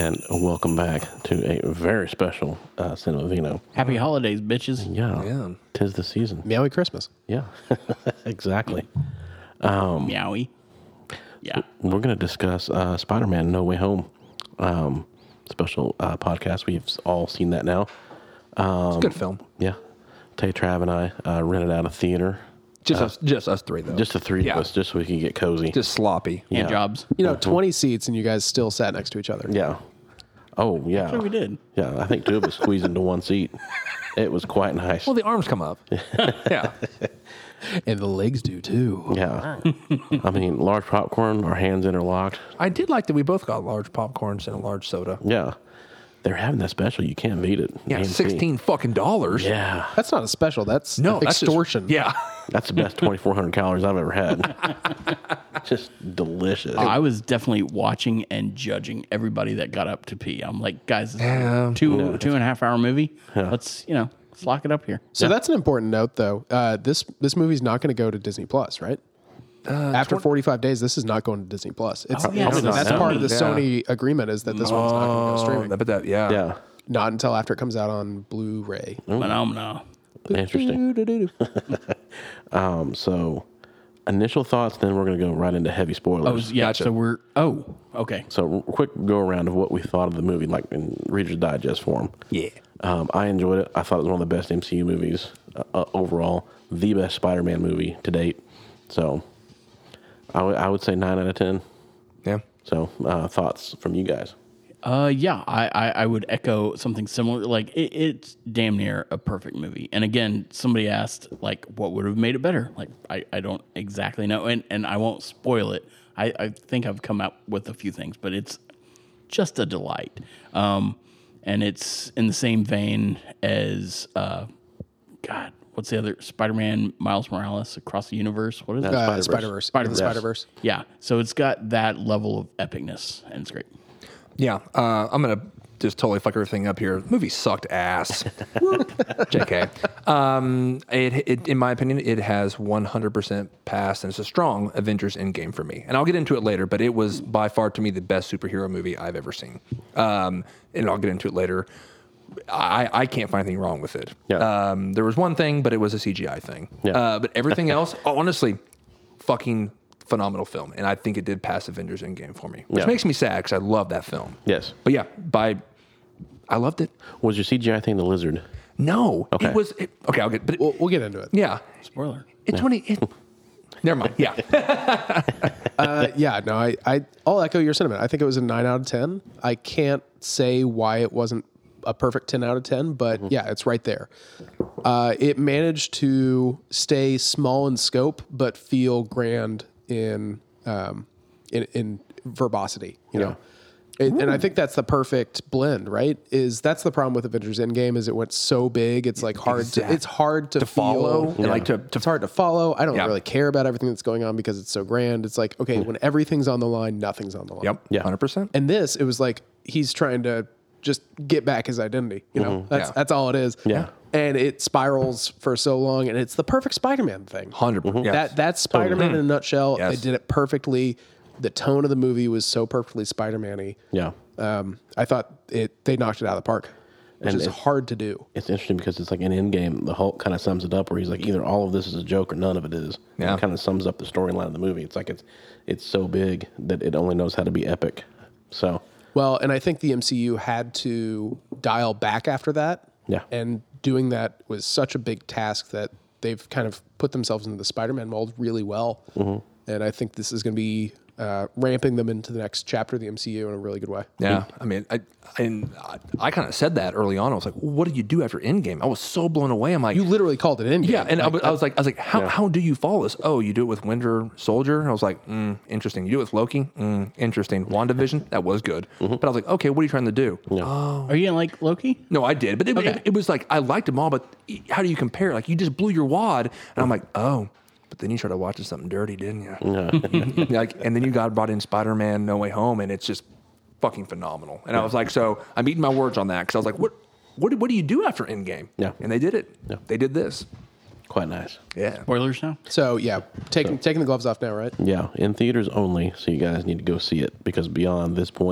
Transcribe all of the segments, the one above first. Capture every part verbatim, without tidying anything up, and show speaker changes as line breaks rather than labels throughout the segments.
and welcome back to a very special uh, Cinema Vino.
Happy holidays, bitches.
Yeah,
Yeah.
tis the season.
Meowy Christmas.
Yeah, exactly.
Meowy. Yeah.
We're going to discuss uh, Spider-Man No Way Home um, special uh, podcast. We've all seen that now.
It's a good film.
Yeah, Tay, Trav, and I uh, rented out a theater.
Just us, just us three though.
Just the three
Yeah.
of us, just so we can get cozy.
just sloppy.
Yeah.
Hand jobs.
You know, twenty seats and you guys still sat next to each other.
Yeah. Oh, yeah.
That's what we did.
Yeah, I think two of us squeezed into one seat. It was quite nice.
Well, the arms come up. yeah.
And the legs do too.
Yeah. I mean, large popcorn, our hands interlocked.
I did like that we both got large popcorns and a large soda.
Yeah. They're having that special. You can't beat it.
Yeah,
A M C.
sixteen fucking dollars.
Yeah.
That's not a special. That's
No, that's just-
extortion.
yeah.
That's the best twenty-four hundred calories I've ever had. Just delicious.
I was definitely watching and judging everybody that got up to pee. I'm like, guys, this is
Yeah.
a two two and a half hour movie. Let's you know, let's lock it up here.
So that's an important note, though. Uh, this this movie's not going to go to Disney Plus, right? After forty-five days, this is not going to Disney Plus. It's,
yeah,
it's-
it's
that's
Sony.
part of the
Yeah.
Sony agreement is that this one's not going to go streaming.
But that, yeah.
yeah.
Not until after it comes out on Blu-ray.
Phenomenal.
Interesting. Um, so, initial thoughts, then we're going to go right into heavy
Oh
spoilers.
yeah.
Gotcha.
So we're oh okay.
So, quick go around of what we thought of the movie, like in Reader's Digest form.
Yeah.
Um, I enjoyed it. I thought it was one of the best M C U movies uh, uh, overall. The best Spider-Man movie to date. So, I, w- I would say nine out of ten.
Yeah.
So, uh, thoughts from you guys?
Uh, yeah, I, I, I would echo something similar. Like it, it's damn near a perfect movie. And again, somebody asked like, what would have made it better? Like, I, I don't exactly know, and and I won't spoil it. I, I think I've come out with a few things, but it's just a delight. Um, and it's in the same vein as uh, God, what's the other Spider-Man Miles Morales Across the Universe? What is it?
Uh,
Spider-Verse.
Spider-Verse.
Spider-Verse.
The Spider-Verse.
Yeah, so it's got that level of epicness, and it's great.
Yeah. Uh, I'm going to just totally fuck everything up here. The movie sucked ass. J K. Um, it, it, in my opinion, it has one hundred percent passed, and it's a strong Avengers Endgame for me. And I'll get into it later, but it was by far, to me, the best superhero movie I've ever seen. Um, and I'll get into it later. I, I can't find anything wrong with it.
Yeah.
Um, there was one thing, but it was a C G I thing.
Yeah.
Uh, but everything else, oh, honestly, fucking phenomenal film. And I think it did pass Avengers Endgame for me, which
Yeah.
makes me sad because I love that film.
Yes.
But yeah, by I loved it.
Was your C G I thing the lizard?
No,
Okay.
it was it, okay. I'll get, but it,
We'll, we'll get into it.
yeah,
Spoiler.
it's when it, it. Never mind. Yeah,
Uh, yeah, no, I, I, I'll echo your sentiment. I think it was a nine out of ten. I can't say why it wasn't a perfect ten out of ten, but yeah, it's right there. Uh, it managed to stay small in scope, but feel grand in, um, in, in verbosity, you know? It, and I think that's the perfect blend, right? Is that's the problem with Avengers Endgame is it went so big, it's like hard
Exact-
to, it's hard to,
to follow
feel,
and like to, to
it's hard to follow. I don't
Yeah.
really care about everything that's going on because it's so grand. It's like, okay, when everything's on the line, nothing's on the line.
Yep.
Yeah.
Hundred percent.
And this, it was like he's trying to just get back his identity. You know, that's
Yeah.
that's all it is.
Yeah.
And it spirals for so long, and it's the perfect Spider-Man thing.
Hundred percent.
That that's Spider-Man in a nutshell.
Yes.
They did it perfectly. The tone of the movie was so perfectly Spider-Man-y.
Yeah.
Um, I thought it they knocked it out of the park, which
And
is
it-
hard to do.
It's interesting because it's like in Endgame, the Hulk kind of sums it up where he's like, either all of this is a joke or none of it is.
Yeah.
It kind of sums up the storyline of the movie. It's like it's it's so big that it only knows how to be epic. So,
Well, and I think the M C U had to dial back after that.
Yeah.
And doing that was such a big task that they've kind of put themselves into the Spider-Man mold really well.
Mm-hmm.
And I think this is going to be uh, ramping them into the next chapter of the M C U in a really good way.
Yeah, I mean, I and I, I kind of said that early on. I was like, well, "What did you do after Endgame?" I was so blown away. I'm like,
You literally called it in.
yeah, and I, was, I was like, I was like, how,
Yeah.
how do you follow this? Oh, you do it with Winter Soldier. And I was like, mm, interesting. You do it with Loki. Mm, interesting. WandaVision. That was good. But I was like, okay, what are you trying to do?
Are you gonna like Loki?
No, I did, but it,
Okay.
it, it was like I liked them all. But how do you compare? Like you just blew your wad, and I'm like, oh. But then you started watching something dirty, didn't you? like, and then you got brought in Spider-Man: No Way Home, and it's just fucking phenomenal. And I was like, so I'm eating my words on that because I was like, what, what, what do you do after Endgame?
Yeah.
And they did it.
Yeah.
They did this.
quite nice.
Yeah.
Spoilers now?
So yeah, taking taking the gloves off now, right?
Yeah, in theaters only, so you guys need to go see it because beyond this point,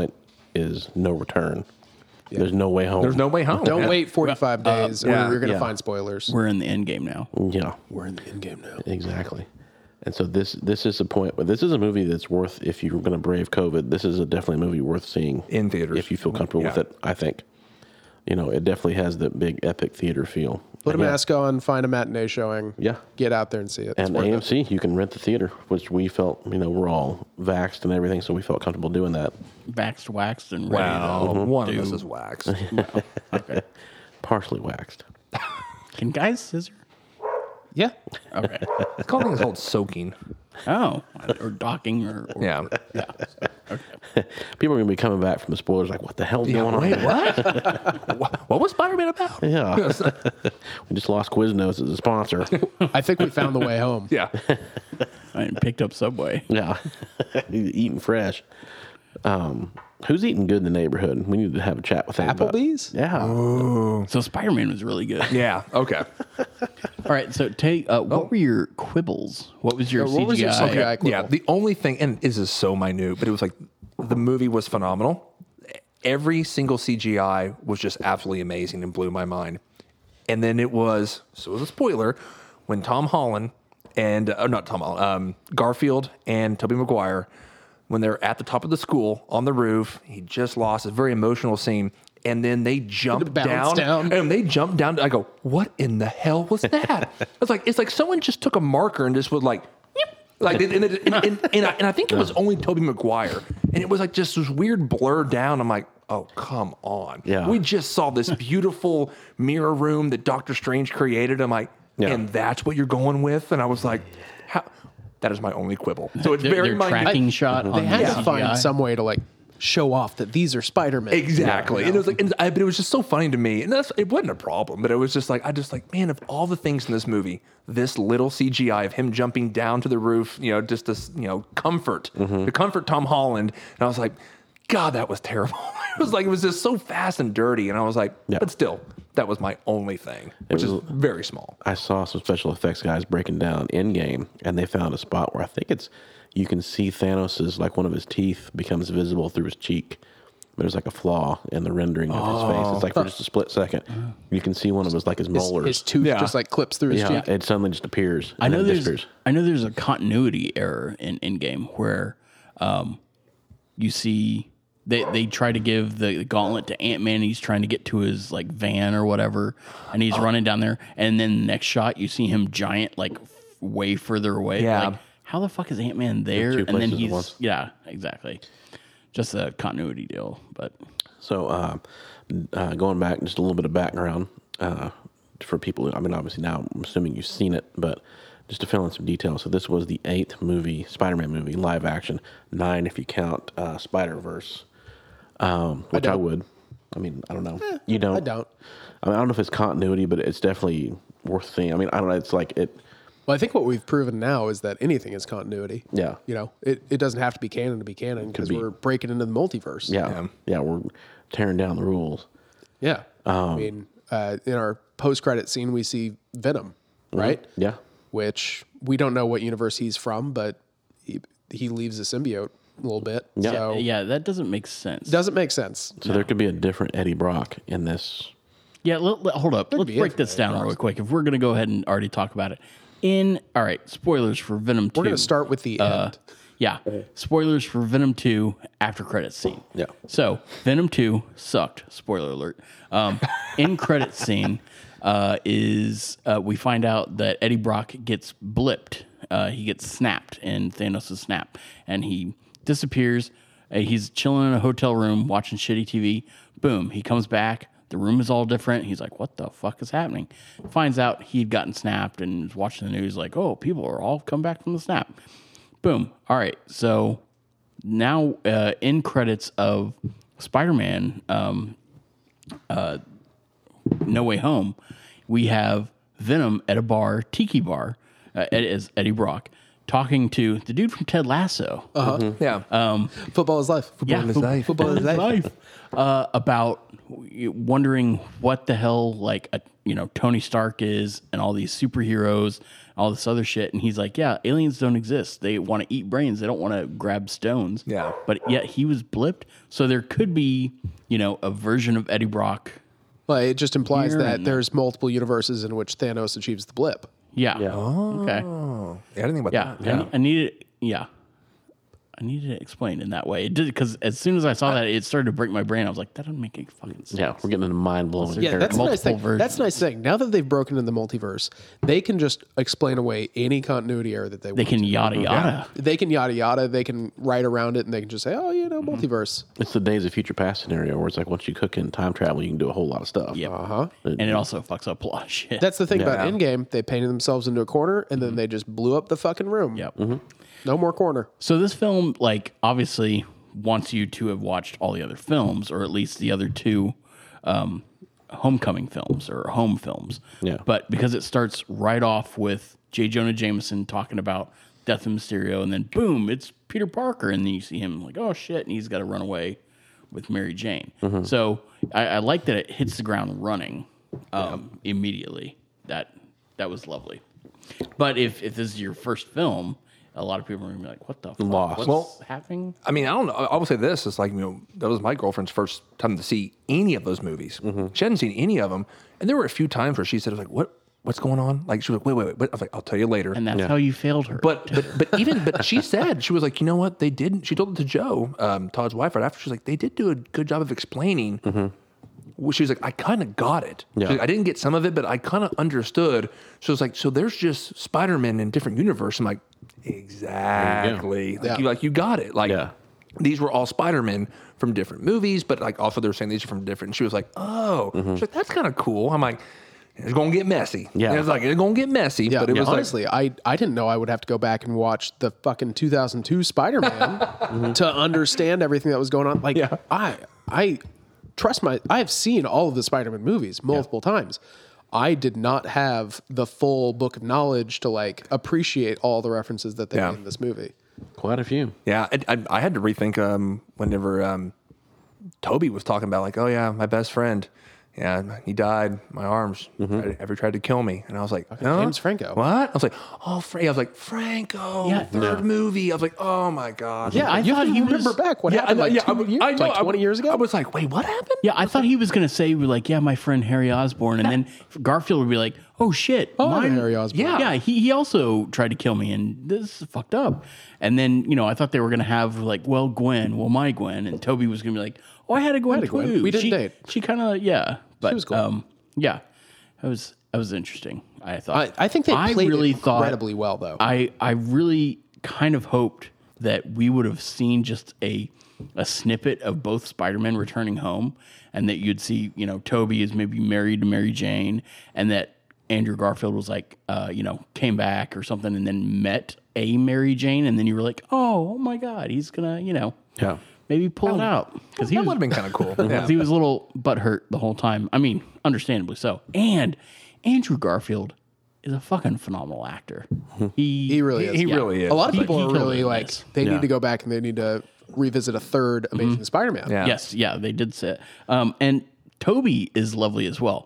is No Return. There's no way home.
There's no way home.
Don't
Yeah.
wait forty-five days,
yeah.
or you're going to
Yeah.
find spoilers.
We're in the end game now.
Yeah,
We're in the end game now.
exactly. And so this this is the point. But this is a movie that's worth, if you're going to brave COVID, this is a definitely a movie worth seeing
In theaters.
if you feel comfortable with
Yeah.
it. I think, you know, it definitely has the big epic theater feel.
Put a
And yeah.
mask on, find a matinee showing.
Yeah.
Get out there and see it. It's
And
worth
A M
it.
C, you can rent the theater, which we felt, you know, we're all vaxxed and everything, so we felt comfortable doing that.
Waxed, waxed, and ready
Wow.
to
One
do.
of us is wax.
Okay.
Partially waxed.
Can guys scissor?
Yeah.
Okay.
It's called things called soaking.
Oh, or docking, or, or
Yeah.
yeah.
People are going to be coming back from the spoilers like, what the hell's going on?
Wait, what? what? What was Spider-Man about?
Yeah. We just lost Quiznos as a sponsor.
I think we found the way home.
Yeah.
I picked up Subway.
Yeah. Eating fresh. Um, who's eating good in the neighborhood? We need to have a chat with them. about-
Applebee's?
Yeah.
So Spider-Man was really good.
Yeah. Okay.
All right. So take uh, what were your quibbles? What was your
Uh, what was your
C G I?
C G I quibble?
Yeah. The only thing, and this is so minute, but it was like the movie was phenomenal. Every single C G I was just absolutely amazing and blew my mind. And then it was, so it was a spoiler, when Tom Holland and, uh, not Tom Holland, um, Garfield and Tobey Maguire, when they're at the top of the school on the roof, he just lost a very emotional scene. And then they jump
bounce
down,
down.
and they jump down. I go, what in the hell was that? It's like, it's like someone just took a marker and just was like, "Yep." Like, and, and, and, and, and, I, and I think it was only Tobey Maguire. And it was like just this weird blur down. I'm like, oh, come on.
Yeah.
We just saw this beautiful mirror room that Doctor Strange created. I'm like,
Yeah.
and that's what you're going with? And I was like, how? That is my only quibble. So it's
Their,
very
their
minute.
tracking shot on
They had
the
to
C G I.
find some way to like show off that these are Spider-Man.
Exactly.
You know?
And it was like, and I, but it was just so funny to me. And that's, it wasn't a problem, but it was just like, I just like, man, of all the things in this movie, this little C G I of him jumping down to the roof, you know, just this, you know, comfort, to comfort Tom Holland. And I was like, God, that was terrible. It was like, it was just so fast and dirty. And I was like,
Yeah.
but still, that was my only thing, which is
was-
very small.
I saw some special effects guys breaking down Endgame, and they found a spot where I think it's you can see Thanos's, like one of his teeth becomes visible through his cheek. There's like a flaw in the rendering of his face. It's like for just a split second, you can see one of his like his
His,
molars.
his tooth
Yeah.
just like clips through his
yeah,
cheek.
it suddenly just appears. And
I know
then
there's
disappears.
I know there's a continuity error in Endgame where um, you see they they try to give the gauntlet to Ant-Man. He's trying to get to his like van or whatever, and he's running down there. And then the next shot, you see him giant like f- way further away.
Yeah.
Like, how the fuck is Ant-Man there?
two
And then
places at
he's
once.
yeah, exactly. Just a continuity deal, but
So, uh, uh, going back, just a little bit of background uh, for people. I mean, obviously now I'm assuming you've seen it, but just to fill in some details. So this was the eighth movie, Spider-Man movie, live action, nine if you count uh, Spider-Verse, um, which I,
don't.
would. I mean, I don't know. you don't.
I don't.
I mean, I don't know if it's continuity, but it's definitely worth seeing. I mean, I don't know. It's like it.
Well, I think what we've proven now is that anything is continuity.
Yeah.
You know, it, it doesn't have to be canon to be canon because
be.
we're breaking into the multiverse.
Yeah,
Yeah.
yeah, we're tearing down the rules.
Yeah.
Um,
I mean, uh, in our post credit scene, we see Venom, right?
Yeah,
Which we don't know what universe he's from, but he, he leaves the symbiote a little bit.
Yeah.
So
yeah, that doesn't make sense.
doesn't make sense.
so there could be a different Eddie Brock in this.
Yeah, let, let- hold up. Let's
be
break this
infinite
down really quick. If we're going to go ahead and already talk about it. In, all right, spoilers for Venom two.
We're going to start with the
Uh,
end.
yeah, spoilers for Venom two after credits scene.
Yeah.
So, Venom two sucked. Spoiler alert. Um, in credits scene uh, is uh, we find out that Eddie Brock gets blipped. Uh, he gets snapped in Thanos' snap, and he disappears. Uh, he's chilling in a hotel room watching shitty T V. Boom, he comes back. The room is all different. He's like, what the fuck is happening? Finds out he'd gotten snapped and is watching the news like, oh, people are all come back from the snap. Boom. All right. So now uh, in credits of Spider-Man um, uh, No Way Home, we have Venom at a bar, Tiki Bar, uh, Ed, as Eddie Brock, talking to the dude from Ted Lasso.
Yeah.
Football is life. Football
Yeah,
is
fo-
life.
football is life. Uh, about wondering what the hell, like, a, you know, Tony Stark is and all these superheroes, all this other shit. And he's like, yeah, aliens don't exist. They want to eat brains. They don't want to grab stones.
Yeah.
But yet he was blipped. So there could be, you know, a version of Eddie Brock.
Well, it just implies
Here
that
and-
there's multiple universes in which Thanos achieves the blip.
Yeah.
Yeah.
Okay.
Oh, yeah, I didn't think about
Yeah.
that.
I, I needed, yeah. I needed it explained in that way. It did, because as soon as I saw that, it started to break my brain. I was like, that doesn't make any fucking sense.
Yeah, we're getting into mind blowing.
Yeah, that's a nice
multiple
thing.
versions.
That's a nice thing. Now that they've broken in the multiverse, they can just explain away any continuity error that they,
They
want.
can yada yada.
They can yada yada. They can write around it, and they can just say, "Oh, you know, multiverse."
It's the Days of Future Past scenario where it's like once you cook in time travel, you can do a whole lot of stuff.
Yep.
Uh huh.
And it also fucks up a lot of shit.
That's the thing about
Yeah.
Endgame. They painted themselves into a corner, and then they just blew up the fucking room.
Yep.
No more corner.
So this film, like, obviously wants you to have watched all the other films, or at least the other two um, Homecoming films or home films.
Yeah.
But because it starts right off with J. Jonah Jameson talking about Death of Mysterio, and then boom, it's Peter Parker, and then you see him like, oh shit, and he's got to run away with Mary Jane. So I, I like that it hits the ground running um, immediately. That that was lovely. But if if this is your first film, a lot of people are gonna be like, "What the fuck?
Lost.
What's
Well,
happening?"
I mean, I don't know. I will say this: it's like, you know, that was my girlfriend's first time to see any of those movies. She hadn't seen any of them, and there were a few times where she said, "Like, what? What's going on?" Like, she was like, "Wait, wait, wait." But I was like, "I'll tell you later."
And that's how you failed her.
But but but even but she said, she was like, you know what, they didn't. She told it to Joe, um, Todd's wife, right after. She's like, they did do a good job of explaining. Well, she was like, I kind of got it.
Yeah.
She's like, I didn't get some of it, but I kind of understood. So it's like, so there's just Spider-Man in different universe. I'm like, exactly. Like,
Yeah.
you like you got it. Like
Yeah.
these were all Spider-Men from different movies, but like also they were saying these are from different. And she was like, oh, she's like, that's kind of cool. I'm like, it's gonna get messy.
Yeah.
And it's like it's gonna get messy.
Yeah,
but it was like,
honestly, I, I didn't know I would have to go back and watch the fucking two thousand two Spider-Man to understand everything that was going on. Like,
Yeah.
I I trust my I have seen all of the Spider-Man movies multiple times. I did not have the full book of knowledge to like appreciate all the references that they
Yeah.
made in this movie.
Quite a few.
Yeah, I, I, I had to rethink um, whenever um, Toby was talking about like, oh yeah, my best friend, yeah, he died. My arms tried, ever tried to kill me, and I was like, huh?
James Franco.
What? I was like, oh, Fra-. I was like, Franco.
Yeah.
third movie. I was like, oh my god.
Yeah,
I
you
thought
have to
he
remember
was-
back what
Yeah,
happened
I
like
know,
two
yeah, I-
years,
I know,
like
I-
twenty years ago.
I was like, wait, what happened?
yeah, I thought he was going to say, like, yeah, my friend Harry Osborn. And then Garfield would be like, oh, shit.
Oh, I know
mine-
Harry Osborn.
Yeah, yeah he, he also tried to kill me, and this is fucked up. And then, you know, I thought they were going to have, like, well, Gwen, well, my Gwen. And Toby was going to be like, oh, I had a Gwen,
I had a Gwen.
too.
We didn't
she,
date.
She kind of, yeah. But,
was cool.
um, yeah, that was, that was interesting, I thought.
I, I think they
I
played
really
it
thought-
incredibly well, though.
I, I really kind of hoped that we would have seen just a a snippet of both Spider-Men returning home, and that you'd see, you know, Toby is maybe married to Mary Jane, and that Andrew Garfield was like, uh, you know, came back or something, and then met a Mary Jane, and then you were like, oh, oh my God, he's gonna, you know,
Yeah.
maybe pull it out because he
That
was
would have been kind of cool.
because
Yeah.
he was a little butthurt the whole time. I mean, understandably so. And Andrew Garfield is a fucking phenomenal actor. He
He really is.
he
Yeah.
really is.
A lot of
He-
people
he
are
killed
really
it in
like
this.
they
Yeah.
need to go back and they need to revisit a third Amazing Spider-Man.
Yeah.
Yes, yeah, they did say it. Um, and Toby is lovely as well.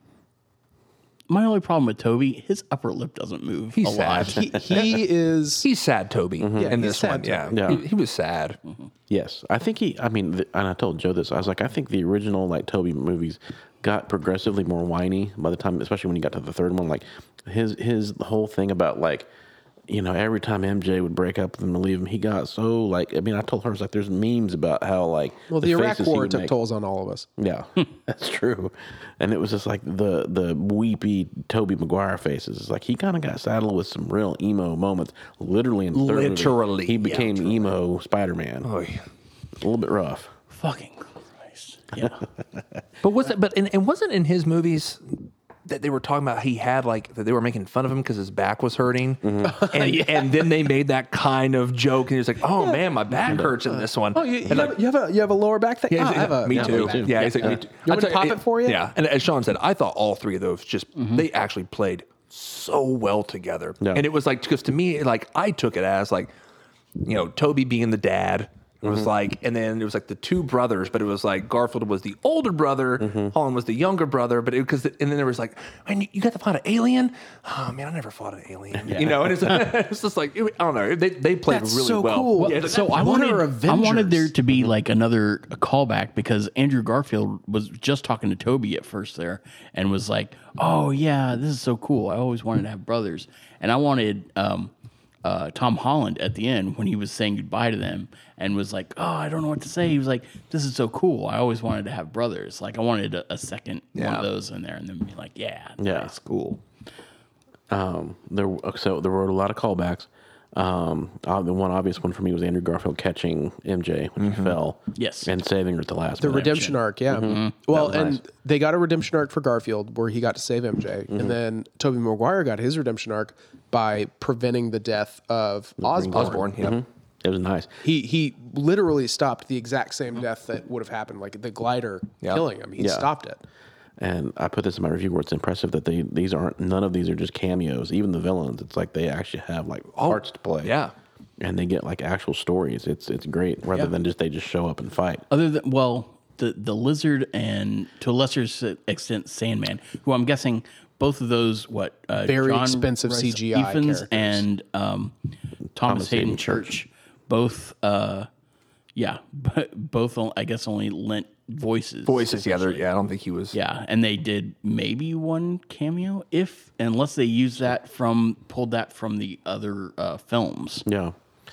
My only problem with Toby, his upper lip doesn't move
He's
a lot.
sad.
He, he is
He's sad, Toby, in
he's
this
sad
one. Yeah,
Toby.
Yeah.
He, he was sad.
Yes, I think he. I mean, the, and I told Joe this. I was like, I think the original like Toby movies got progressively more whiny by the time, especially when he got to the third one. Like his his whole thing about like, you know, every time M J would break up with him and leave him, he got so like. I mean, I told her, it's like there's memes about how like
well, the, Iraq
faces he
War
would
took
make.
tolls on all of us.
Yeah, that's true. And it was just like the the weepy Toby Maguire faces. It's like he kind of got saddled with some real emo moments. Literally and literally,
Literally,
he
yeah,
became
literally.
emo Spider Man.
Oh,
A little bit rough.
Fucking Christ. Yeah.
But was it? But and, and wasn't in his movies that they were talking about he had like that they were making fun of him because his back was hurting, and and then they made that kind of joke, and he was like, "Oh man, my back hurts in this one."
Oh, you, you,
And
have,
like,
you have a you have a lower back thing.
yeah,
Oh,
he's
I have
like,
a
me,
yeah,
too.
me too.
Yeah, he's like, me too.
You want me to
I'll tell
pop it for you?
Yeah, and as Sean said, I thought all three of those just they actually played so well together,
Yeah.
and it was like because to me, like I took it as like, you know, Toby being the dad. It was like, and then it was like the two brothers, but it was like Garfield was the older brother,
Mm-hmm.
Holland was the younger brother, but it because, and then there was like, man, you got to fight an alien. Oh man, I never fought an alien, you know. And it's, it's just like, it, I don't know, they they played
That's
really
so
well.
cool.
Yeah,
Well,
So I
What
wanted,
are
I wanted
Avengers?
there to be like another callback because Andrew Garfield was just talking to Toby at first there and was like, "Oh yeah, this is so cool. I always wanted to have brothers," and I wanted um, uh, Tom Holland at the end when he was saying goodbye to them and was like, "Oh, I don't know what to say." He was like, "This is so cool. I always wanted to have brothers." Like I wanted a, a second one
Yeah.
of those in there, and then be like, "Yeah,
Yeah.
that's cool."
Um, there, so there were a lot of callbacks. Um, uh, the one obvious one for me was Andrew Garfield catching M J when he fell,
Yes.
and saving her at the last.
The
minute.
redemption arc, yeah.
Mm-hmm.
Well,
was
and
nice.
they got a redemption arc for Garfield where he got to save M J,
Mm-hmm.
and then Tobey Maguire got his redemption arc by preventing the death of Osborn.
Osborne, yeah.
It was nice.
He he literally stopped the exact same death that would have happened, like the glider
Yeah.
killing him. He
Yeah.
stopped it.
And I put this in my review where it's impressive that they these aren't none of these are just cameos. Even the villains, it's like they actually have like parts to play.
yeah.
and they get like actual stories. It's it's great rather
Yeah.
than just they just show up and fight.
Other than well, the the lizard and to a lesser extent Sandman, who I'm guessing both of thth what uh,
Very
John
expensive
Rhys
C G I
Ifans
characters.
and um, Thomas,
Thomas
Hayden,
Hayden
Church, both uh, yeah, but both I guess only lent voices.
Voices, yeah, they're- yeah. I don't think he was.
Yeah, and they did maybe one cameo, if unless they used that from pulled that from the other uh, films.
Yeah.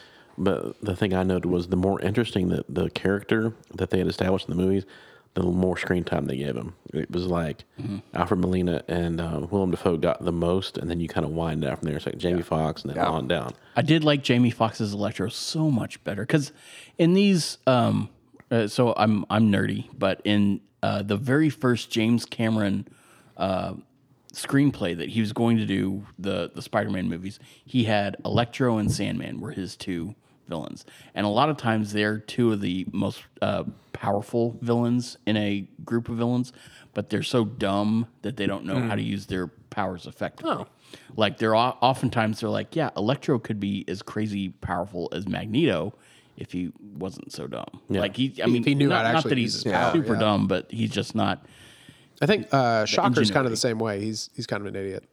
But the thing I noted was the more interesting that the character that they had established in the movies, the more screen time they gave him. It was like Alfred Molina and uh, Willem Dafoe got the most, and then you kind of wind down from there. It's like Jamie Foxx and then
Yeah.
on down.
I did like Jamie Foxx's Electro so much better because in these, um, uh, so I'm I'm nerdy, but in uh, the very first James Cameron uh, screenplay that he was going to do the the Spider-Man movies, he had Electro and Sandman were his two villains, and a lot of times they're two of the most uh, powerful villains in a group of villains, but they're so dumb that they don't know how to use their powers effectively. Like they're o- oftentimes they're like, yeah, Electro could be as crazy powerful as Magneto if he wasn't so dumb. Like he, I mean,
he knew
not,
how to
not
actually
that
use
he's
his power,
super
yeah.
dumb, but he's just not.
I think uh, Shocker's kind
ingenuity.
of the same way. He's he's kind of an idiot.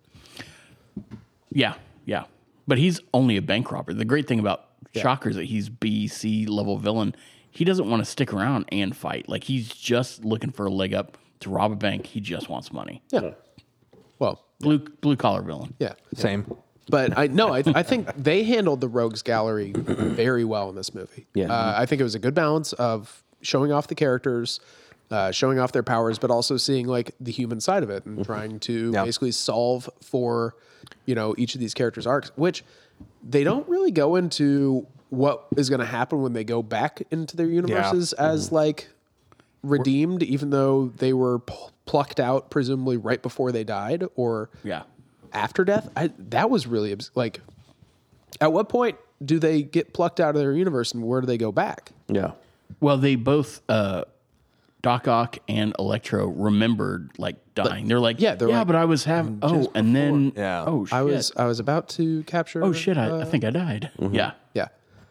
Yeah, yeah. But he's only a bank robber. The great thing about Shocker is that he's B, C level villain. He doesn't want to stick around and fight. Like he's just looking for a leg up to rob a bank. He just wants money.
Yeah. Well,
Blue blue collar villain.
yeah.
Same.
But I no, I, I think they handled the rogues gallery very well in this movie.
Yeah.
uh, I think it was a good balance of showing off the characters, uh, showing off their powers, but also seeing like the human side of it and trying to
Yeah.
basically solve for, you know, each of these characters' arcs. Which they don't really go into what is going to happen when they go back into their universes as like redeemed, even though they were pl- plucked out presumably right before they died or
Yeah.
after death. I, that was really obs- like, at what point do they get plucked out of their universe and where do they go back?
Yeah.
Well, they both, uh, Doc Ock and Electro remembered like dying. They're like,
yeah,
yeah,
they're
yeah,
like,
but I was having, oh, and then,
Yeah.
oh, shit.
I was I was about to capture.
oh, shit, I,
uh,
I think I died. Yeah.
yeah.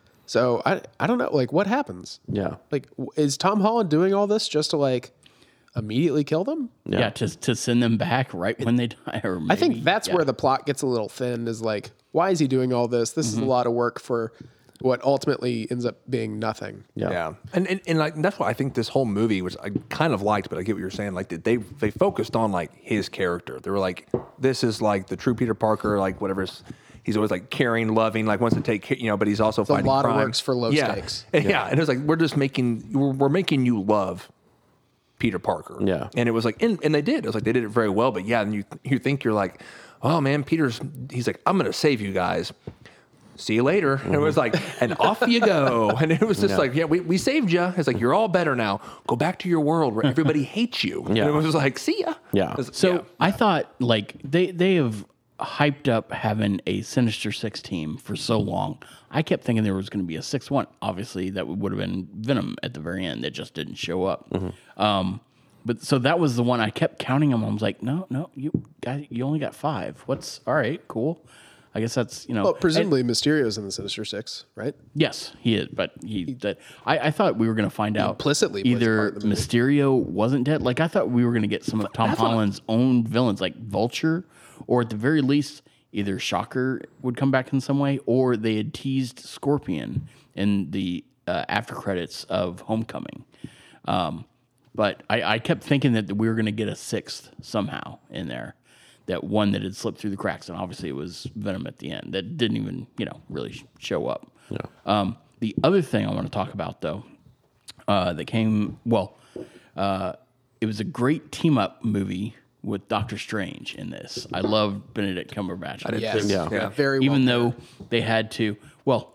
So I I don't know, like what happens?
Yeah.
Like, w- is Tom Holland doing all this just to like immediately kill them?
Yeah. to, to send them back right when they die. Or
I think
maybe-
that's
yeah.
where the plot gets a little thin. Is like, why is he doing all this? This is a lot of work for what ultimately ends up being nothing.
Yeah.
Yeah, and, and and like that's why I think this whole movie, which I kind of liked, but I get what you're saying. Like they they focused on like his character. They were like, this is like the true Peter Parker, like whatever. He's always like caring, loving, like wants to take care, you know, but he's also
a
fighting
lot of
crime.
works for low
yeah.
stakes.
And, yeah. and it was like we're just making we're, we're making you love Peter Parker.
Yeah.
and it was like, and, and they did. It was like they did it very well. But yeah, and you you think you're like, oh man, Peter's. He's like, I'm gonna save you guys. See you later. And it was like, and off you go. And it was just
Yeah.
like, yeah, we, we saved you. It's like, you're all better now. Go back to your world where everybody hates you.
Yeah.
And it was like, see ya.
Yeah.
It was-
So
yeah.
I thought like they they have hyped up having a Sinister Six team for so long. I kept thinking there was going to be a sixth one. Obviously, that would have been Venom at the very end. That just didn't show up. Um, but so that was the one I kept counting them. I was like, no, no, you guys, you only got five. What's all right? Cool. I guess that's you know.
Well, presumably Mysterio's in the Sinister Six, right?
Yes, he is, but he. That, I, I thought we were going to find out
implicitly plays a
either
part in the movie.
Mysterio wasn't dead. Like I thought we were going to get some of Tom Holland's own villains, like Vulture, or at the very least, either Shocker would come back in some way, or they had teased Scorpion in the uh, after credits of Homecoming. Um, but I, I kept thinking that we were going to get a sixth somehow in there. That one that had slipped through the cracks, and obviously it was Venom at the end. That didn't even, you know, really sh- show up.
Yeah.
Um, the other thing I want to talk about, though, uh, that came, well, uh, it was a great team-up movie with Doctor Strange in this. I love Benedict Cumberbatch.
I did
Yes.
too.
Yeah.
Yeah.
Very
Even
well.
though they had to, well,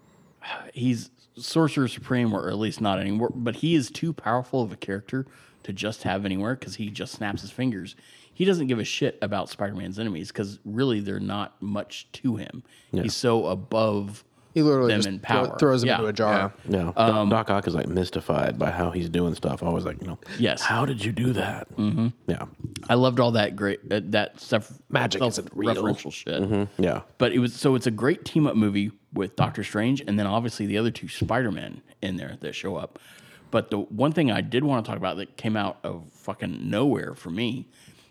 he's Sorcerer Supreme, or at least not anymore, but he is too powerful of a character to just have anywhere because he just snaps his fingers. He doesn't give a shit about Spider-Man's enemies because really they're not much to him. He's so above
He literally
them
just
in
throw-
power.
throws him
Yeah.
into a jar.
Yeah.
Um,
Doc, Doc Ock is like mystified by how he's doing stuff. Always like, you know,
Yes.
how did you do that? Mm-hmm. Yeah.
I loved all that great uh, that stuff.
Magic isn't real.
Referential shit.
Yeah.
But it was so it's a great team up movie with Doctor Strange, and then obviously the other two Spider-Men in there that show up. But the one thing I did want to talk about that came out of fucking nowhere for me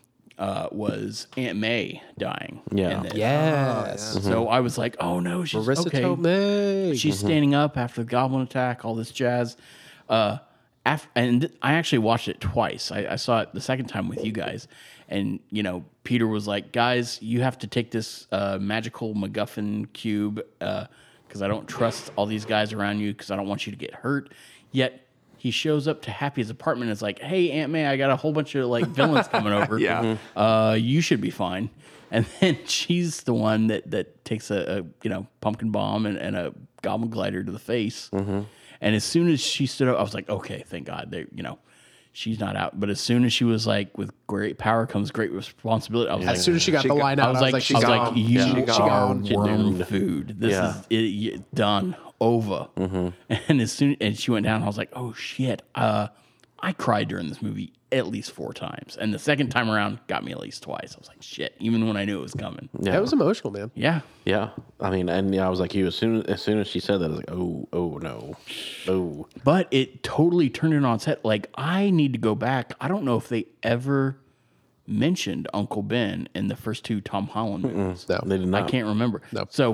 uh, was Aunt May dying.
Yeah.
in this.
Yes.
So I was like, oh no, she's
Marissa
okay.
Tomei.
She's standing up after the Goblin attack, all this jazz. Uh, af- and th- I actually watched it twice. I, I saw it the second time with you guys. And, you know, Peter was like, guys, you have to take this uh, magical MacGuffin cube because I don't trust all these guys around you because I don't want you to get hurt. Yet he shows up to Happy's apartment and is like, hey, Aunt May, I got a whole bunch of like villains coming over.
Yeah.
Uh, you should be fine. And then she's the one that, that takes a, a you know pumpkin bomb and, and a goblin glider to the face.
Mm-hmm.
And as soon as she stood up, I was like, okay, thank God, they you know she's not out. But as soon as she was like, with great power comes great responsibility, I was
As
like,
soon as she got
She
the
got-
line
I
out,
was like, I was
she's
like,
gone.
you
Yeah. She
are
gone.
doomed food. This
Yeah.
is it, it, done over. And as soon and she went down, I was like, oh shit. Uh, I cried during this movie at least four times, and the second time around got me at least twice. I was like, shit, even when I knew it was coming.
Yeah.
That was emotional, man.
Yeah,
Yeah. I mean, and yeah, I was like you. As soon as soon as she said that, I was like, oh, oh no, oh.
but it totally turned it on its head. Like I need to go back. I don't know if they ever mentioned Uncle Ben in the first two Tom Holland movies.
No.
They did
I
not.
can't remember.
No.
So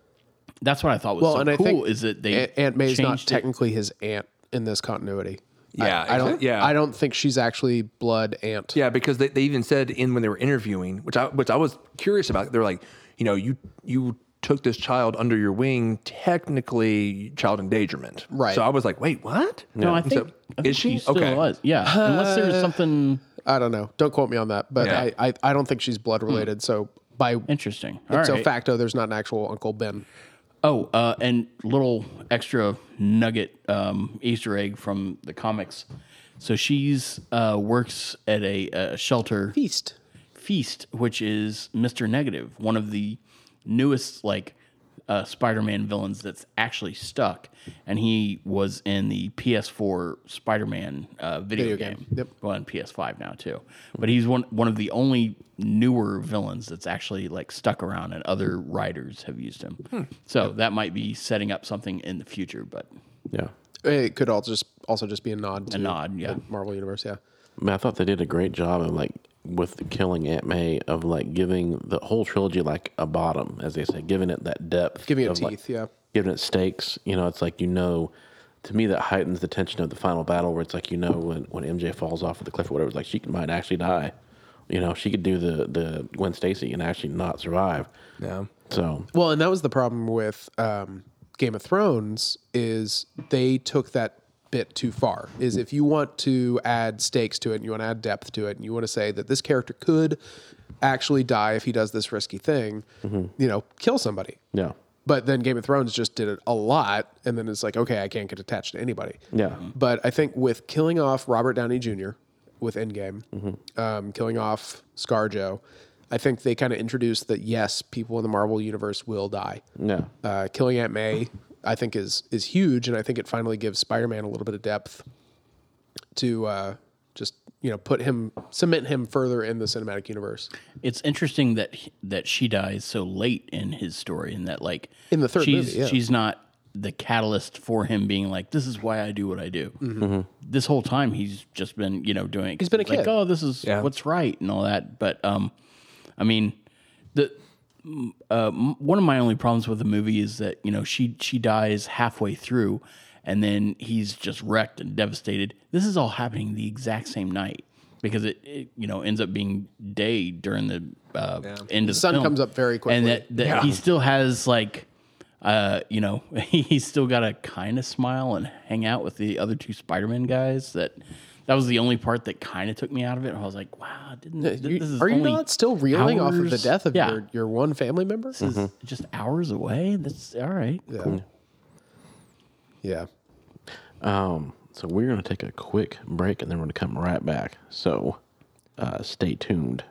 that's what I thought was
Well,
so
and I
cool
think
is that they
Aunt, Aunt May's not
changed it.
technically his aunt in this continuity.
Yeah,
I, I don't.
exactly. Yeah.
I don't think she's actually blood aunt.
Yeah, because they, they even said in when they were interviewing, which I which I was curious about. They're like, you know, you you took this child under your wing, technically child endangerment.
Right.
So I was like, wait, what?
No, I
And
think,
so-
I think
is she
still
okay?
was. Yeah, unless there's something
I don't know. Don't quote me on that, but
Yeah.
I, I I don't think she's blood related. So by
interesting. All
ipso
right.
facto, there's not an actual Uncle Ben.
Oh, uh, and little extra nugget um, Easter egg from the comics. So she's uh, works at a, a shelter
Feast.
Feast, which is Mister Negative, one of the newest like uh, Spider-Man villains that's actually stuck, and he was in the P S four Spider-Man uh, video,
Video
game.
game. Yep.
Well, and P S five now too. But he's one one of the only newer villains that's actually like stuck around, and other writers have used him.
Hmm.
So that might be setting up something in the future. But
Yeah.
It could all just also just be a nod to
nod, yeah.
the Marvel universe. Yeah.
I mean, I thought they did a great job of like with the killing Aunt May of like giving the whole trilogy like a bottom, as they say, giving it that depth,
Giving it
of, like,
teeth. Yeah.
giving it stakes. You know, it's like you know, to me that heightens the tension of the final battle, where it's like you know when, when M J falls off of the cliff or whatever, it's like she might actually die. You know, she could do the the Gwen Stacy and actually not survive.
Yeah.
So
Well, and that was the problem with um, Game of Thrones is they took that bit too far. Is if you want to add stakes to it and you want to add depth to it and you want to say that this character could actually die if he does this risky thing, you know, kill somebody.
yeah,
But then Game of Thrones just did it a lot, and then it's like, okay, I can't get attached to anybody.
yeah,
But I think with killing off Robert Downey Junior with Endgame, um, killing off ScarJo, I think they kind of introduced that yes, people in the Marvel universe will die.
yeah,
Uh, killing Aunt May, I think is is huge, and I think it finally gives Spider-Man a little bit of depth to uh, just you know, put him, cement him further in the cinematic universe.
It's interesting that he- that she dies so late in his story, and that like
In the third
she's
movie, yeah.
she's not the catalyst for him being like, this is why I do what I do.
Mm-hmm.
This whole time he's just been, you know, doing it.
He's been a
like,
kid.
oh, this is
Yeah.
what's right and all that. But um, I mean, the uh, m- one of my only problems with the movie is that you know she she dies halfway through, and then he's just wrecked and devastated. This is all happening the exact same night because it, it you know ends up being day during the uh, end of the
sun
film.
comes up very quickly.
and that, that he still has like. Uh, you know, he's still got to kind of smile and hang out with the other two Spider-Man guys. That that was the only part that kind of took me out of it. I was like, wow, didn't th-
You-
this is
are you
only
not still reeling off of the
hours?
death of
Yeah.
your, your one family member?
This is just hours away. That's all right.
Yeah. Yeah.
Um, so we're going to take a quick break and then we're going to come right back. So uh, stay tuned.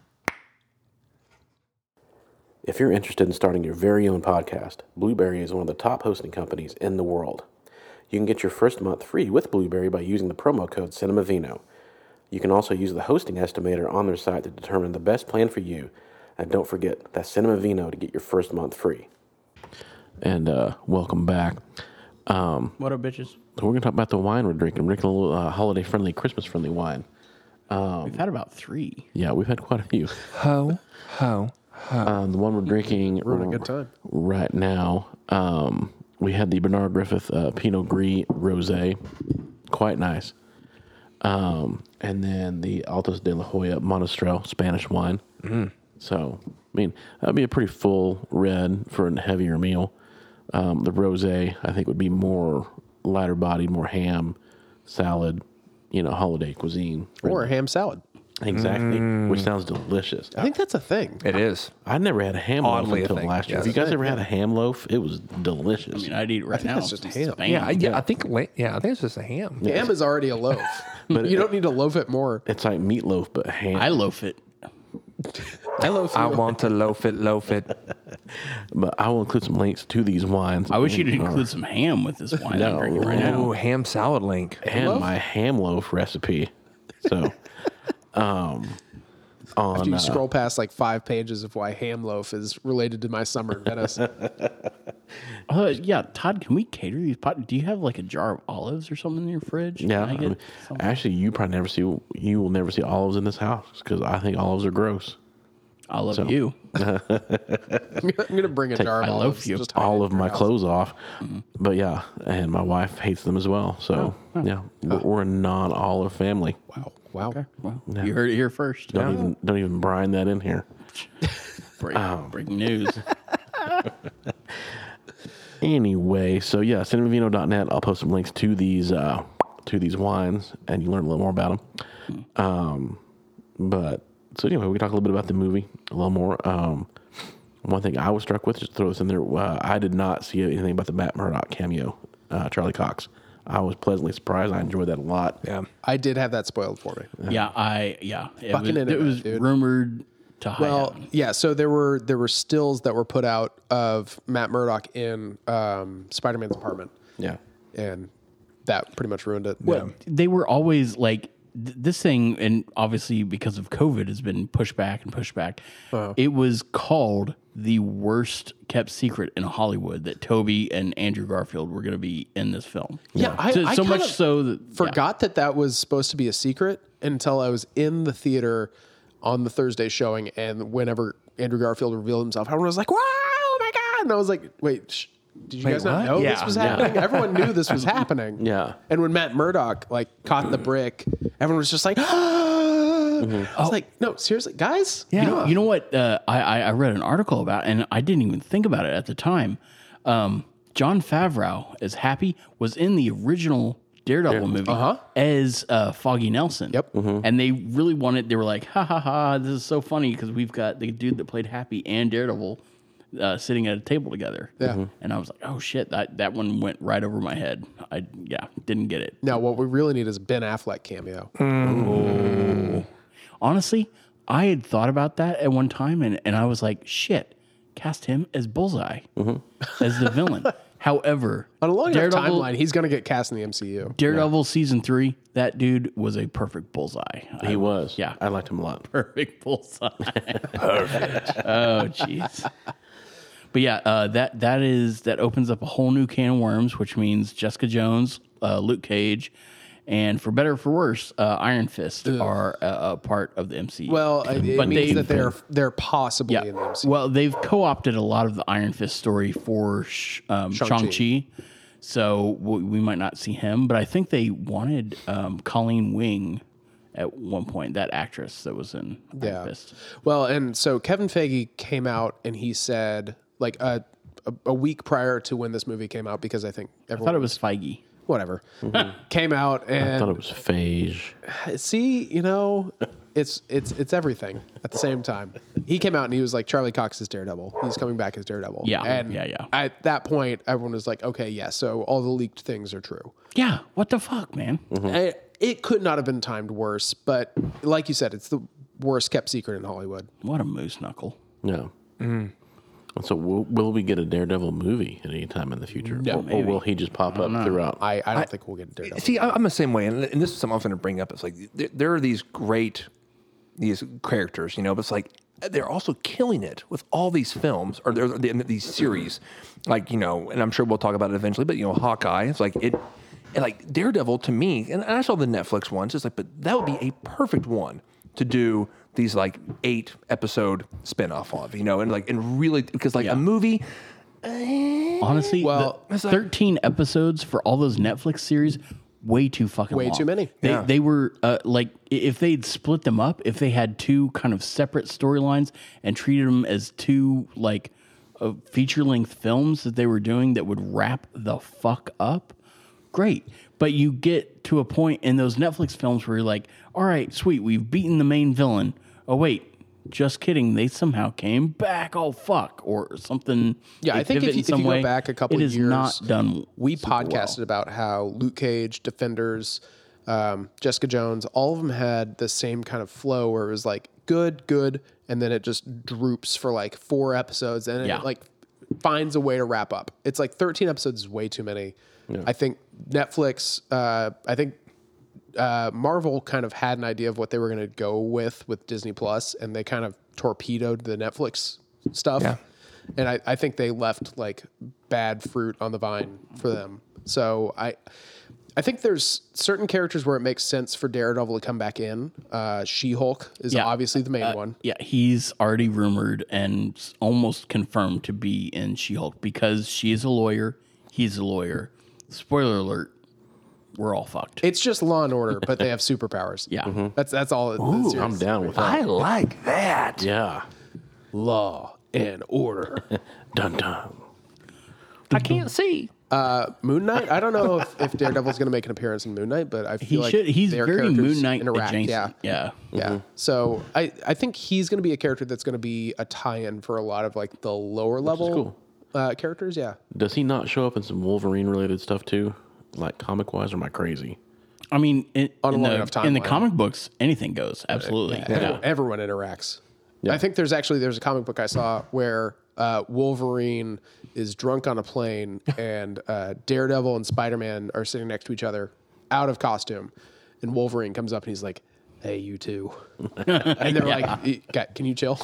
If you're interested in starting your very own podcast, Blueberry is one of the top hosting companies in the world. You can get your first month free with Blueberry by using the promo code CinemaVino. You can also use the hosting estimator on their site to determine the best plan for you. And don't forget, that's CinemaVino to get your first month free. And uh, welcome back. Um,
What up, bitches?
so we're going to talk about the wine we're drinking. We're drinking a little uh, holiday-friendly, Christmas-friendly wine.
We've had about three.
Yeah, we've had quite a few.
Ho, ho.
Um, the one we're drinking
We're having a good time.
right now, um, we had the Bernard Griffith uh, Pinot Gris Rosé, quite nice. Um, and then the Altos de la Hoya Monastrell Spanish wine. Mm. So, I mean, that'd be a pretty full red for a heavier meal. Um, the rosé, I think, would be more lighter bodied, more ham, salad, you know, holiday cuisine.
Or a ham salad.
Exactly, which sounds delicious.
I think that's a thing.
It is.
I never had a ham
Oddly a
loaf until
thing,
last year.
yes.
Have you guys ever had a ham loaf? It was delicious.
I mean, I'd eat it right
think
now.
that's just
It's
ham.
Spam.
Yeah, I, yeah, I think. la- Yeah, I think it's just a ham.
Ham is already a loaf. but you don't need to loaf it more.
It's like meatloaf, but ham.
I loaf it.
I loaf
I
you.
want to loaf it, loaf it.
but I will include some links to these wines.
I wish you'd include some ham with this wine I'm
No.
drinking right now.
Ooh, ham salad link.
and my ham loaf recipe. So, um, on
After you
uh,
scroll past like five pages of why ham loaf is related to my summer in Venice.
Uh, yeah, Todd, can we cater these pot? Do you have like a jar of olives or something in your fridge?
yeah,
Can I
I
get
mean,
something?
actually, you probably never see you will never see olives in this house because I think olives are gross.
I love you.
I'm going to bring a jar of
I loaf
olives.
you.
just hide it
All
in
of
your
my
house.
clothes off, but yeah, and my wife hates them as well. So yeah, we're, we're a non-olive family.
Wow. Wow.
Okay, well, you heard it here first.
Don't even don't even brine that in here.
Break, breaking news.
Anyway, so yeah, cinemavino dot net. I'll post some links to these uh, to these wines, and you learn a little more about them. Um, but so anyway, we can talk a little bit about the movie a little more. Um, one thing I was struck with, just to throw this in there, uh, I did not see anything about the Matt Murdock cameo, uh, Charlie Cox. I was pleasantly surprised. I enjoyed that a lot.
Yeah.
I did have that spoiled for me.
Yeah, I yeah. It
Fucking
was,
internet,
it was
dude.
rumored to high
Well,
heaven.
yeah. So there were there were stills that were put out of Matt Murdock in um, Spider-Man's apartment,
Yeah.
and that pretty much ruined it.
Well, they were always like th- this thing, and obviously because of COVID, has been pushed back and pushed back. It was called the worst kept secret in Hollywood that Toby and Andrew Garfield were going to be in this film.
Yeah, I-
so,
I
so
kind
much
of
so that yeah.
Forgot that that was supposed to be a secret until I was in the theater on the Thursday showing, and whenever Andrew Garfield revealed himself, everyone was like, "Wow, oh my god!" And I was like, "Wait, sh- did you guys not
what?
know this
Yeah,
was
yeah.
happening?" Everyone knew this was happening.
Yeah.
And when Matt Murdock like caught the brick, everyone was just like, I was like, "No, seriously, guys."
You know, you know what? Uh, I, I I read an article about, and I didn't even think about it at the time. Um, John Favreau as Happy was in the original Daredevil movie as uh, Foggy Nelson.
Yep.
And they really wanted. They were like, "Ha ha ha! This is so funny because we've got the dude that played Happy and Daredevil uh, sitting at a table together."
Yeah.
And I was like, "Oh shit! That that one went right over my head. I yeah didn't get it."
Now, what we really need is a Ben Affleck cameo.
Honestly, I had thought about that at one time, and, and I was like, shit, cast him as Bullseye, as the villain. However,
On a long enough
Daredevil,
timeline, he's going to get cast in the M C U.
Daredevil season three, that dude was a perfect bullseye.
He
I-
was.
Yeah.
I liked him a lot.
Perfect bullseye. Perfect. Oh, jeez. But yeah, uh, that that is that opens up a whole new can of worms, which means Jessica Jones, uh, Luke Cage, and for better or for worse, uh, Iron Fist are a, a part of the M C U.
Well, it, it
But
means
they-
that they're they're possibly
yeah.
in the M C U.
Well, they've co-opted a lot of the Iron Fist story for sh- um,
Shang-Chi.
Shang-Chi, so we, we might not see him. But I think they wanted um, Colleen Wing at one point, that actress that was in Iron
Yeah.
Fist.
Well, and so Kevin Feige came out and he said, like a, a, a week prior to when this movie came out, because I think
I
everyone
thought it was Feige.
whatever came out
I thought
and
it was phage.
see, you know, it's it's it's everything at the same time. He came out and he was like, Charlie Cox is Daredevil. He's coming back as Daredevil.
Yeah,
and
yeah, yeah.
At that point, everyone was like, okay, yeah, so all the leaked things are true.
Yeah, what the fuck, man?
I- it could not have been timed worse, but like you said, it's the worst kept secret in Hollywood.
What a moose knuckle.
No. So will, will we get a Daredevil movie at any time in the future?
No,
or, or will he just pop up throughout?
I, I don't think we'll get Daredevil.
See, I- I'm the same way, and, and this is something I'm going to bring up. It's like there, there are these great these characters, you know, but it's like they're also killing it with all these films or they're- they're- these series, like you know, and I'm sure we'll talk about it eventually. But you know, Hawkeye, it's like it, and like Daredevil to me, and I saw the Netflix ones. It's like, but that would be a perfect one to do these like eight episode spinoff of, you know, and like and really because like
Yeah.
a movie.
Honestly,
Well,
the thirteen episodes for all those Netflix series, way too fucking
Way
long.
too many.
They,
Yeah.
they were uh, like, i- if they'd split them up, if they had two kind of separate storylines and treated them as two like uh, feature length films that they were doing that would wrap the fuck up, great. But you get to a point in those Netflix films where you're like, all right, sweet, we've beaten the main villain. Oh, wait, just kidding. They somehow came back. Oh, fuck. Or something.
Yeah,
they
I think if
pivot
you,
in
if
some
you go
way.
back a couple
It
of
is
years,
not done.
we
super well.
podcasted about how Luke Cage, Defenders, um, Jessica Jones, all of them had the same kind of flow where it was like good, good, and then it just droops for like four episodes, and
Yeah.
it like finds a way to wrap up. It's like thirteen episodes is way too many. I think Netflix, uh, I think uh, Marvel kind of had an idea of what they were going to go with with Disney Plus, and they kind of torpedoed the Netflix stuff.
Yeah.
And I, I think they left like bad fruit on the vine for them. So I I think there's certain characters where it makes sense for Daredevil to come back in. Uh, She-Hulk is
Yeah.
obviously the main one.
Yeah, he's already rumored and s- almost confirmed to be in She-Hulk because she is a lawyer. He's a lawyer. Spoiler alert: we're all fucked.
It's just Law and Order, but they have superpowers.
Yeah.
That's that's all. it- it's
I'm
serious.
down with that.
I like that.
Yeah.
Law and Order.
Dun dun.
I can't see.
Uh, Moon Knight. I don't know if, if Daredevil's going to make an appearance in Moon Knight, but I feel
He
like
should. He's
their
very
characters
Moon Knight
interact.
adjacent.
Yeah.
Yeah.
Yeah. So I, I think he's going to be a character that's going to be a tie-in for a lot of like the lower level
cool.
uh, characters. Yeah.
Does he not show up in some Wolverine related stuff too? Like comic wise, or am I crazy?
I mean, in,
On a
in,
long
the,
enough
in the
timeline.
comic books, anything goes. Absolutely.
Everyone, everyone interacts.
Yeah.
I think there's actually there's a comic book I saw where uh, Wolverine is drunk on a plane and uh, Daredevil and Spider-Man are sitting next to each other out of costume, and Wolverine comes up and he's like, "Hey, you two," and they're like, "E- "Ca- "Can you chill?"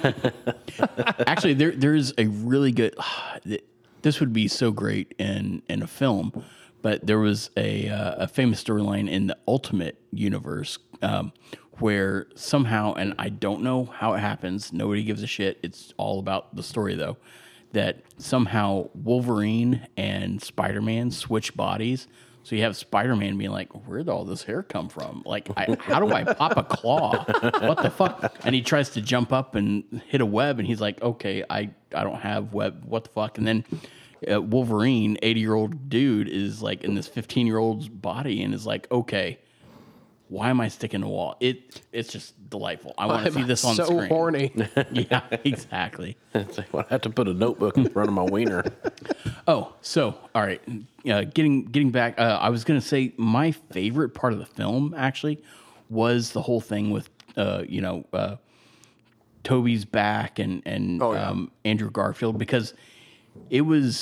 Actually, there there's a really good. This would be so great in in a film, but there was a uh, a famous storyline in the Ultimate Universe um, where somehow, and I don't know how it happens. Nobody gives a shit. It's all about the story though. That somehow Wolverine and Spider-Man switch bodies. So you have Spider-Man being like, "Where'd all this hair come from? Like, I, how do I pop a claw? What the fuck?" And he tries to jump up and hit a web, and he's like, "Okay, I, I don't have web. What the fuck?" And then uh, Wolverine, eighty-year-old dude, is like in this fifteen-year-old's body, and is like, "Okay, why am I sticking to the wall?" It it's just delightful. I want to see this on
so
screen.
horny.
Yeah, exactly.
It's like, well, I have to put a notebook in front of my wiener.
Oh, so all right. Uh, getting getting back, uh, I was gonna say my favorite part of the film actually was the whole thing with uh, you know uh, Toby's back and and
Oh, yeah.
um, Andrew Garfield, because it was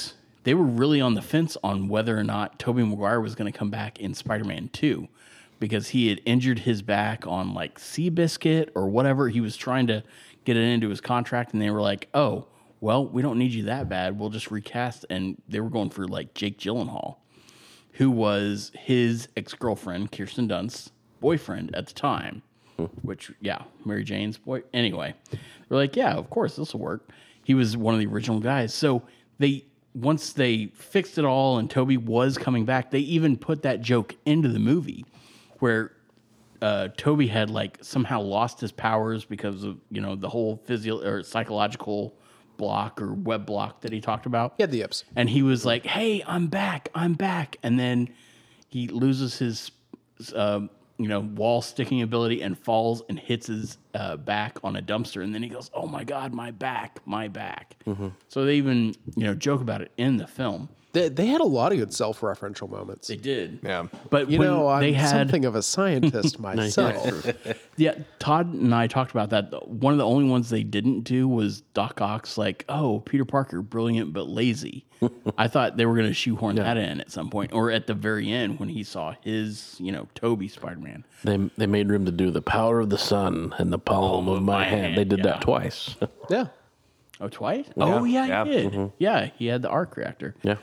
they were really on the fence on whether or not Tobey Maguire was going to come back in Spider-Man two, because he had injured his back on like Seabiscuit or whatever. He was trying to get it into his contract, and they were like, oh, well, we don't need you that bad. We'll just recast. And they were going for like Jake Gyllenhaal, who was his ex-girlfriend, Kirsten Dunst's boyfriend at the time, which, yeah, Mary Jane's boy. Anyway, they're like, yeah, of course, this will work. He was one of the original guys. So they, once they fixed it all and Toby was coming back, they even put that joke into the movie where uh, Toby had like somehow lost his powers because of, you know, the whole physio or psychological block or web block that he talked about.
He had the yips.
And he was like, hey, I'm back, I'm back. And then he loses his, uh, you know, wall sticking ability and falls and hits his uh, back on a dumpster. And then he goes, oh my God, my back, my back. Mm-hmm. So they even, you know, joke about it in the film.
They, they had a lot of good self-referential moments.
They did.
Yeah.
But
You
when
know, I'm
they had,
something of a scientist myself.
yeah, Todd and I talked about that. One of the only ones they didn't do was Doc Ock's like, oh, Peter Parker, brilliant but lazy. I thought they were going to shoehorn that in at some point, or at the very end when he saw his, you know, Toby Spider-Man.
They they made room to do the power of the sun and the palm of my hand. They did
yeah.
that twice.
Yeah.
Oh, twice? Oh, yeah,
yeah.
he did. Mm-hmm. Yeah, he had the arc reactor.
Yeah.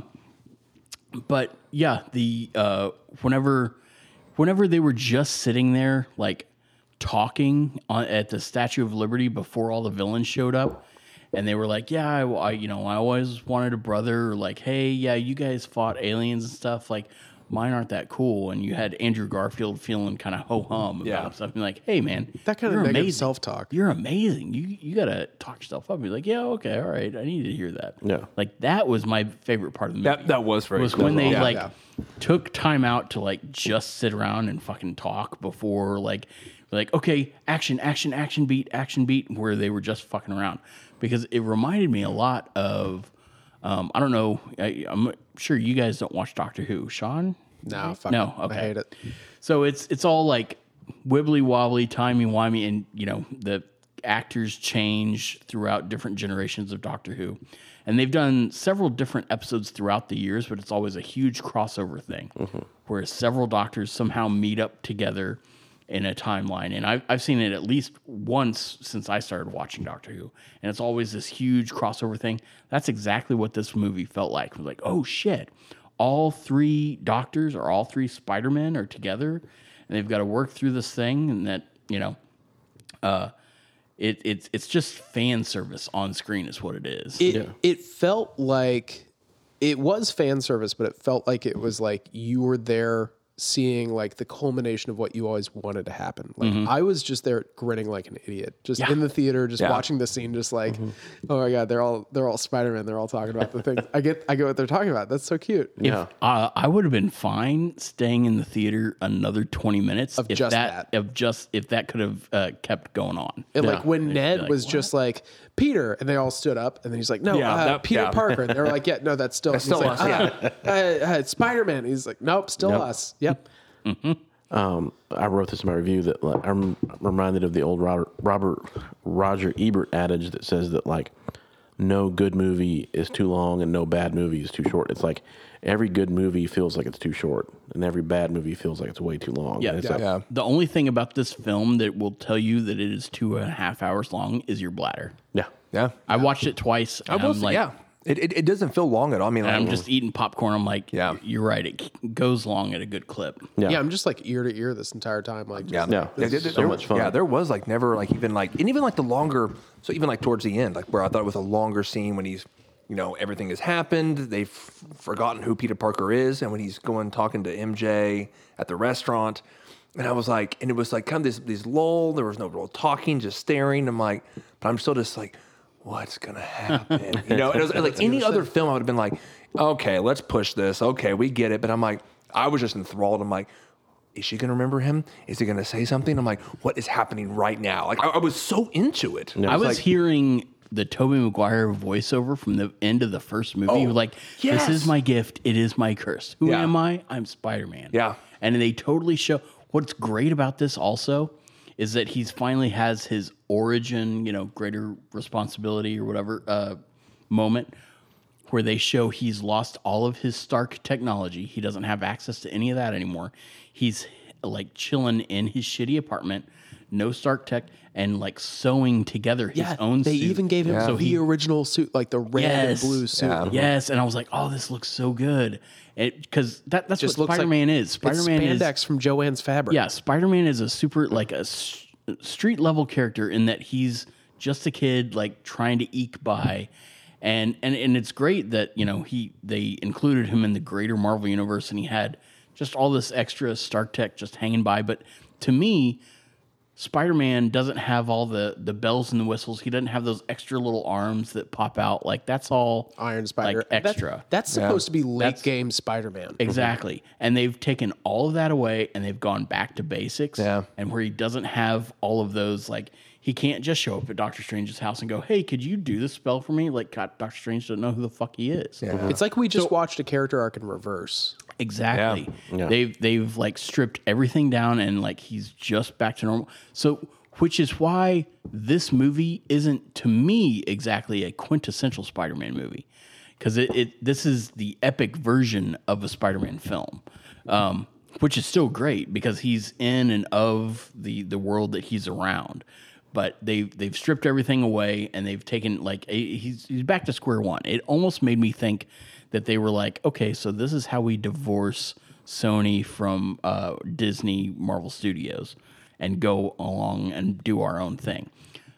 But yeah, the uh, whenever whenever they were just sitting there, like talking on, at the Statue of Liberty before all the villains showed up, and they were like, "Yeah, I, I you know, I always wanted a brother." Or like, "Hey, yeah, you guys fought aliens and stuff. Like, mine aren't that cool." And you had Andrew Garfield feeling kind of ho hum about
Yeah.
himself, and like, "Hey, man,
That kind of
you're
negative
amazing.
self-talk.
You're amazing. You you gotta talk yourself up." Be like, "Yeah, okay, all right. I need to hear that."
Yeah.
like that was my favorite part of the movie.
That that was very
was
cool.
when they
Yeah.
like
Yeah.
took time out to like just sit around and fucking talk before like like okay, action, action, action beat, action beat, where they were just fucking around, because it reminded me a lot of um, I don't know, I, I'm sure you guys don't watch Doctor Who, Sean.
No, fuck
No,
it.
okay.
I hate it.
So it's it's all like wibbly wobbly, timey wimey, and you know the actors change throughout different generations of Doctor Who, and they've done several different episodes throughout the years, but it's always a huge crossover thing, mm-hmm. where several doctors somehow meet up together in a timeline. And I've I've seen it at least once since I started watching Doctor Who, and it's always this huge crossover thing. That's exactly what this movie felt like. It was like, oh shit. All three doctors or all three Spider-Men are together, and they've got to work through this thing, and that, you know, uh, it, it's it's just fan service on screen is what it is.
It
Yeah.
it felt like it was fan service, but it felt like it was like you were there seeing like the culmination of what you always wanted to happen. Like I was just there grinning like an idiot, just
Yeah.
in the theater, just
Yeah.
watching the scene, just like, oh my god, they're all they're all Spider-Man. They're all talking about the things. I get I get what they're talking about. That's so cute.
Yeah.
Uh, I would have been fine staying in the theater another twenty minutes
Of
if
just
that,
that.
if just if that could have uh, kept going on.
And
Yeah.
like when
They'd
Ned
be like,
was
"What?"
just like Peter, and they all stood up, and then he's like, no,
Yeah,
uh,
that-
Peter
yeah.
Parker. And they were like, yeah, no, that's still,
That's
he's
still
like,
us,
"Uh, uh, uh, Spider-Man. He's like, nope, still
Yep.
us. Yep.
Um, I wrote this in my review that like, I'm reminded of the old Robert, Robert Roger Ebert adage that says that like no good movie is too long and no bad movie is too short. It's like every good movie feels like it's too short, and every bad movie feels like it's way too long.
Yeah,
And it's
yeah.
like,
Yeah.
The only thing about this film that will tell you that it is two and a half hours long is your bladder.
yeah.
Yeah.
I watched it twice.
I
And
will
I'm
say,
like,
yeah. It, it it doesn't feel long at all. I mean,
and
like,
I'm just eating popcorn. I'm like,
Yeah.
you're right. It goes long at a good clip.
Yeah.
Yeah. I'm just like ear to ear this entire time. Like, just,
Yeah,
Yeah,
There-
it's
there-
so
there-
much fun.
Yeah, there was like never like even like and even like the longer. So even like towards the end, like where I thought it was a longer scene when he's, you know, everything has happened. They've forgotten who Peter Parker is, and when he's going talking to M J at the restaurant, and I was like, and it was like kind of this this lull. There was no real talking, just staring. I'm like, but I'm still just like, what's gonna happen? You know, and it was like any other film, I would have been like, okay, let's push this. Okay, we get it. But I'm like, I was just enthralled. I'm like, is she going to remember him? Is he going to say something? I'm like, what is happening right now? Like, I, I was so into it.
I was
like,
hearing the Tobey Maguire voiceover from the end of the first movie.
Oh,
like,
yes.
this is my gift. It is my curse. Who
Yeah.
am I? I'm Spider-Man.
Yeah.
And they totally show. What's great about this also is that he's finally has his origin, you know, greater responsibility or whatever uh, moment where they show he's lost all of his Stark technology. He doesn't have access to any of that anymore. He's like chilling in his shitty apartment, no Stark tech, and like sewing together his
Yeah,
own
they
suit.
even gave him
So
the
he-
original suit, like the red
Yes.
and blue suit.
Yeah.
Yes, and I was like, "Oh, this looks so good," because that, that's
Just
what
looks like
Spider-Man is.
It's
Spider-Man is
spandex from Joanne's fabric.
yeah. Spider-Man is a super like a s- street level character in that he's just a kid like trying to eke by, and and and it's great that you know he they included him in the greater Marvel universe, and he had just all this extra Stark tech just hanging by. But to me, Spider-Man doesn't have all the the bells and the whistles. He doesn't have those extra little arms that pop out. Like that's all
Iron Spider.
like extra.
That, that's supposed to be late
That's-
game Spider-Man.
Exactly. And they've taken all of that away and they've gone back to basics.
Yeah.
And where he doesn't have all of those, like, he can't just show up at Doctor Strange's house and go, hey, could you do this spell for me? Like, God, Doctor Strange doesn't know who the fuck he is.
Yeah.
It's like we just watched a character arc in reverse.
Exactly.
Yeah.
They've they've like stripped everything down and like he's just back to normal. So which is why this movie isn't to me exactly a quintessential Spider-Man movie. Because it, it this is the epic version of a Spider-Man film. Um, which is still great because he's in and of the the world that he's around. But they've they've stripped everything away and they've taken like a, he's he's back to square one. It almost made me think that they were like, okay, so this is how we divorce Sony from uh, Disney Marvel Studios and go along and do our own thing.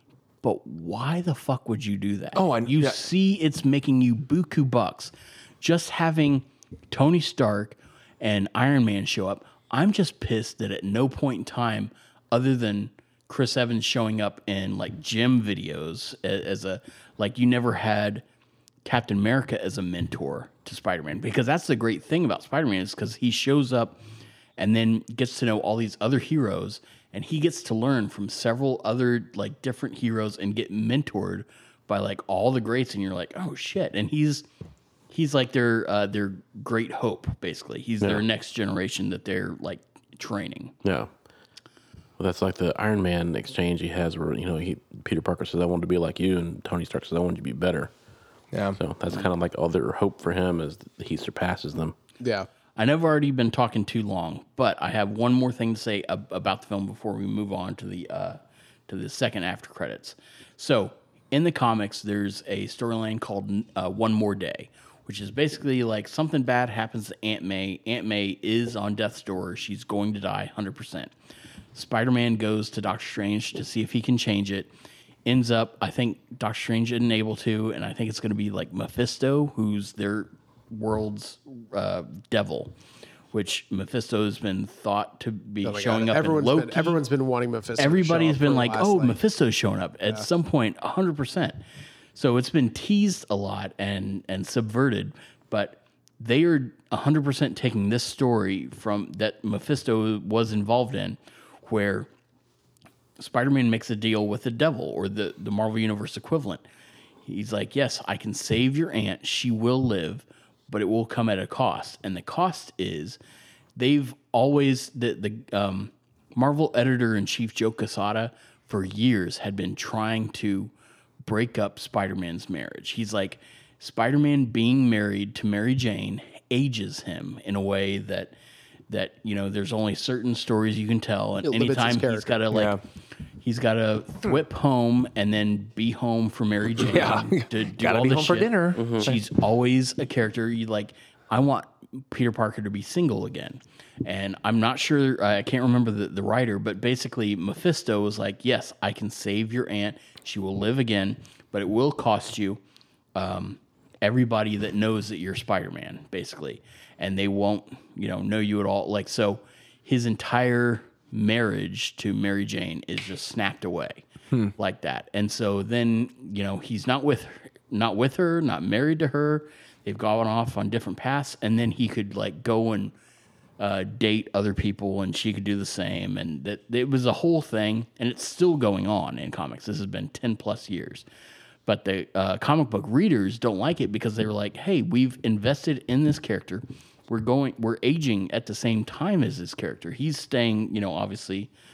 But why the fuck would you do that?
Oh, I-
you
yeah.
see, it's making you buku bucks just having Tony Stark and Iron Man show up. I'm just pissed that at no point in time, other than Chris Evans showing up in like gym videos a- as a like you never had Captain America as a mentor to Spider-Man, because that's the great thing about Spider-Man is because he shows up and then gets to know all these other heroes and he gets to learn from several other like different heroes and get mentored by like all the greats, and you're like, oh shit. And he's he's like their uh, their great hope, basically. He's their next generation that they're like training.
Yeah. Well, that's like the Iron Man exchange he has where, you know, he Peter Parker says, I want to be like you, and Tony Stark says, I want you to be better.
Yeah.
So that's kind of like all their hope for him is that he surpasses them.
Yeah.
I know I've already been talking too long, but I have one more thing to say ab- about the film before we move on to the uh, to the second after credits. So, in the comics, there's a storyline called uh, One More Day, which is basically like something bad happens to Aunt May. Aunt May is on death's door. She's going to die one hundred percent. Spider-Man goes to Doctor Strange to see if he can change it. Ends up, I think Doctor Strange isn't able to, and I think it's going to be like Mephisto, who's their world's uh, devil, which Mephisto has been thought to be
Oh my
showing
God.
up
Everyone's
in Loki.
been, everyone's been wanting Mephisto. to show
Everybody's
up
been
for
like,
last,
oh, Mephisto's showing up at some point, one hundred percent. So it's been teased a lot and and subverted, but they are one hundred percent taking this story from that Mephisto was involved in, where Spider-Man makes a deal with the devil or the, the Marvel Universe equivalent. He's like, yes, I can save your aunt. She will live, but it will come at a cost. And the cost is they've always, the, the um, Marvel editor-in-chief Joe Quesada for years had been trying to break up Spider-Man's marriage. He's like, Spider-Man being married to Mary Jane ages him in a way that, that you know, there's only certain stories you can tell. And
It limits his
anytime he's
character.
got to like...
Yeah.
He's got to whip home and then be home for Mary Jane.
Yeah.
to do
Gotta
all
be
the
home for
shit.
dinner.
She's always a character. You like. I want Peter Parker to be single again, and I'm not sure. I can't remember the, the writer, but basically Mephisto was like, "Yes, I can save your aunt. She will live again, but it will cost you um, everybody that knows that you're Spider-Man, basically, and they won't, you know, know you at all." Like so, his entire marriage to Mary Jane is just snapped away hmm. like that. And so then, you know, he's not with her, not with her, not married to her. They've gone off on different paths, and then he could like go and uh, date other people, and she could do the same. And that it was a whole thing, and it's still going on in comics. This has been ten plus years. But the uh, comic book readers don't like it because they were like, hey, we've invested in this character. We're going, we're aging at the same time as this character. He's staying, you know, obviously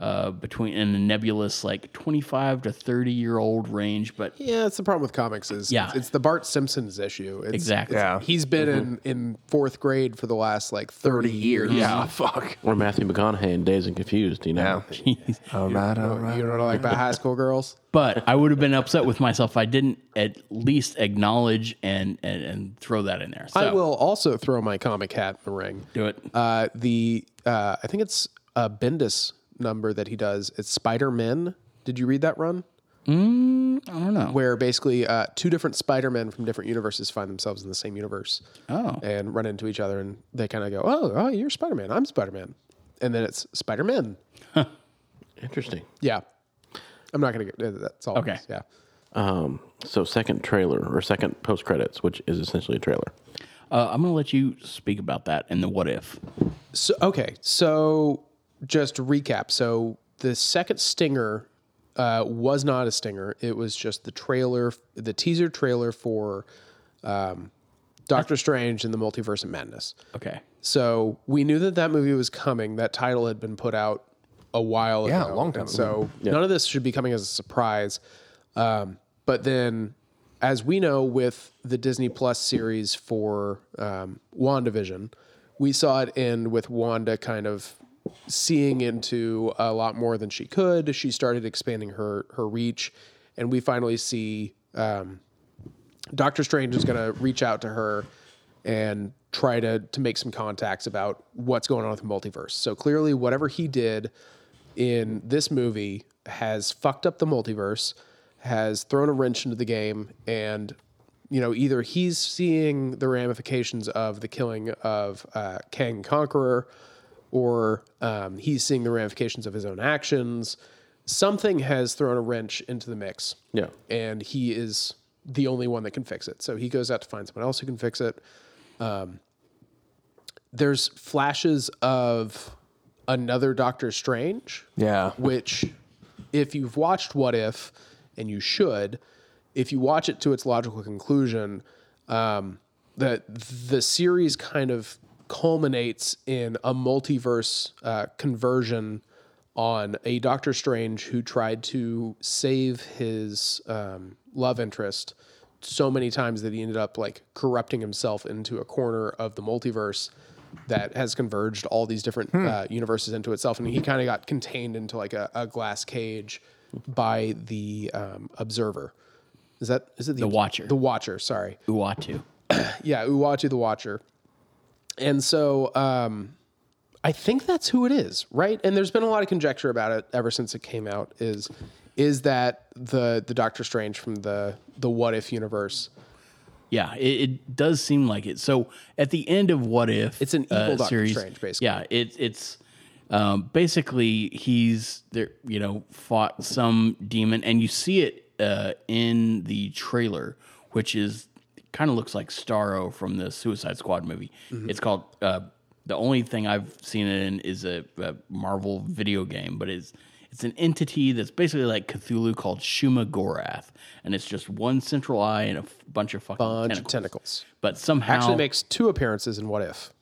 uh, between in the nebulous like twenty-five to thirty year old range. But
Yeah, it's the problem with comics is
Yeah.
it's, it's the Bart Simpson's issue. It's,
Exactly.
it's-
Yeah.
He's been in, in fourth grade for the last like thirty, years.
Yeah, fuck.
Or Matthew McConaughey in Dazed and Confused, you know?
Yeah. All right, all right.
You know what I like about high school girls?
but I would have been upset with myself if I didn't at least acknowledge and and, and throw that in there. So
I will also throw my comic hat in the ring.
do it.
Uh, the uh, I think it's a Bendis number that he does. It's Spider-Men. Did you read that run?
I don't know.
Where basically uh, two different Spider-Men from different universes find themselves in the same universe.
Oh.
And run into each other, and they kind of go, "Oh, oh, you're Spider-Man. I'm Spider-Man," and then it's Spider-Man.
Interesting.
Yeah, I'm not gonna get. That's all.
Okay.
Yeah.
Um, so second trailer or second post credits, which is essentially a trailer.
Uh, I'm going to let you speak about that and the what if.
So okay, so just to recap. So the second stinger uh, was not a stinger. It was just the trailer, the teaser trailer for um, Doctor Strange and the Multiverse of Madness.
Okay.
So we knew that that movie was coming. That title had been put out a while
Yeah,
ago.
a long time
and
ago.
So none of this should be coming as a surprise. Um, but then, as we know with the Disney Plus series for um, WandaVision, we saw it end with Wanda kind of seeing into a lot more than she could. She started expanding her her reach, and we finally see um, Doctor Strange is going to reach out to her and try to to make some contacts about what's going on with the multiverse. So clearly, whatever he did in this movie has fucked up the multiverse, has thrown a wrench into the game, and you know, either he's seeing the ramifications of the killing of uh, Kang Conqueror, or um, he's seeing the ramifications of his own actions. Something has thrown a wrench into the mix.
Yeah.
And he is the only one that can fix it. So he goes out to find someone else who can fix it. Um, there's flashes of another Doctor Strange.
Yeah.
Which, if you've watched What If, and you should, if you watch it to its logical conclusion, um, that the series kind of culminates in a multiverse uh, conversion on a Doctor Strange who tried to save his um, love interest so many times that he ended up like corrupting himself into a corner of the multiverse that has converged all these different uh, universes into itself, and he kind of got contained into like a, a glass cage by the um, Observer. Is that is it the,
The Watcher.
The Watcher, sorry.
Uatu.
Yeah, Uatu the Watcher. And so um, I think that's who it is, right? And there's been a lot of conjecture about it ever since it came out. Is is that the the Doctor Strange from the the What If universe?
Yeah, it, it does seem like it. So at the end of What If,
It's an evil
uh,
Doctor
series,
Strange, basically.
Yeah, it, it's um, basically he's there. You know, fought some demon, and you see it uh, in the trailer, which is kind of looks like Starro from the Suicide Squad movie.
Mm-hmm.
It's called. Uh, the only thing I've seen it in is a, a Marvel video game, but it's it's an entity that's basically like Cthulhu called Shuma Gorath, and it's just one central eye and a f- bunch of fucking
Bunch
tentacles.
of tentacles.
But somehow,
Actually makes two appearances in What If.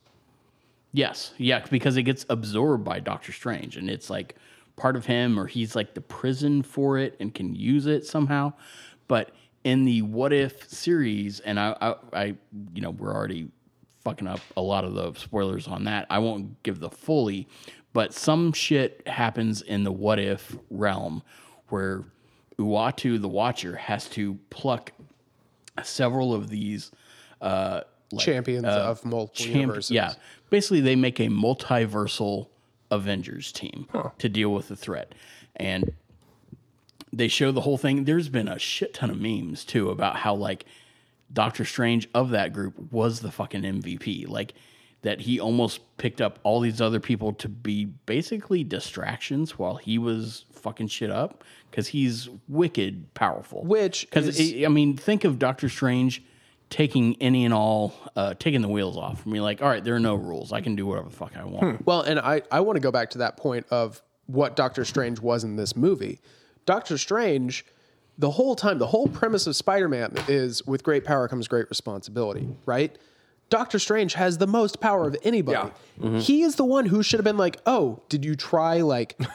yes, yeah, because it gets absorbed by Doctor Strange, and it's like part of him, or he's like the prison for it and can use it somehow. But in the What If series, and I, I, I you know, we're already fucking up a lot of the spoilers on that. I won't give the fully, but some shit happens in the What If realm where Uatu the Watcher has to pluck several of these uh, like,
Champions of multiple
champ-
universes.
Yeah, basically they make a multiversal Avengers team to deal with the threat, and they show the whole thing. There's been a shit ton of memes too about how like Doctor Strange of that group was the fucking M V P, like that he almost picked up all these other people to be basically distractions while he was fucking shit up because he's wicked powerful.
Which
because
is-
I mean, think of Doctor Strange taking any and all, uh, taking the wheels off and be like, all right, there are no rules. I can do whatever the fuck I want.
Well, and I, I want to go back to that point of what Doctor Strange was in this movie. Doctor Strange, the whole time, the whole premise of Spider-Man is with great power comes great responsibility, right? Doctor Strange has the most power of anybody.
Yeah.
He is the one who should have been like, oh, did you try like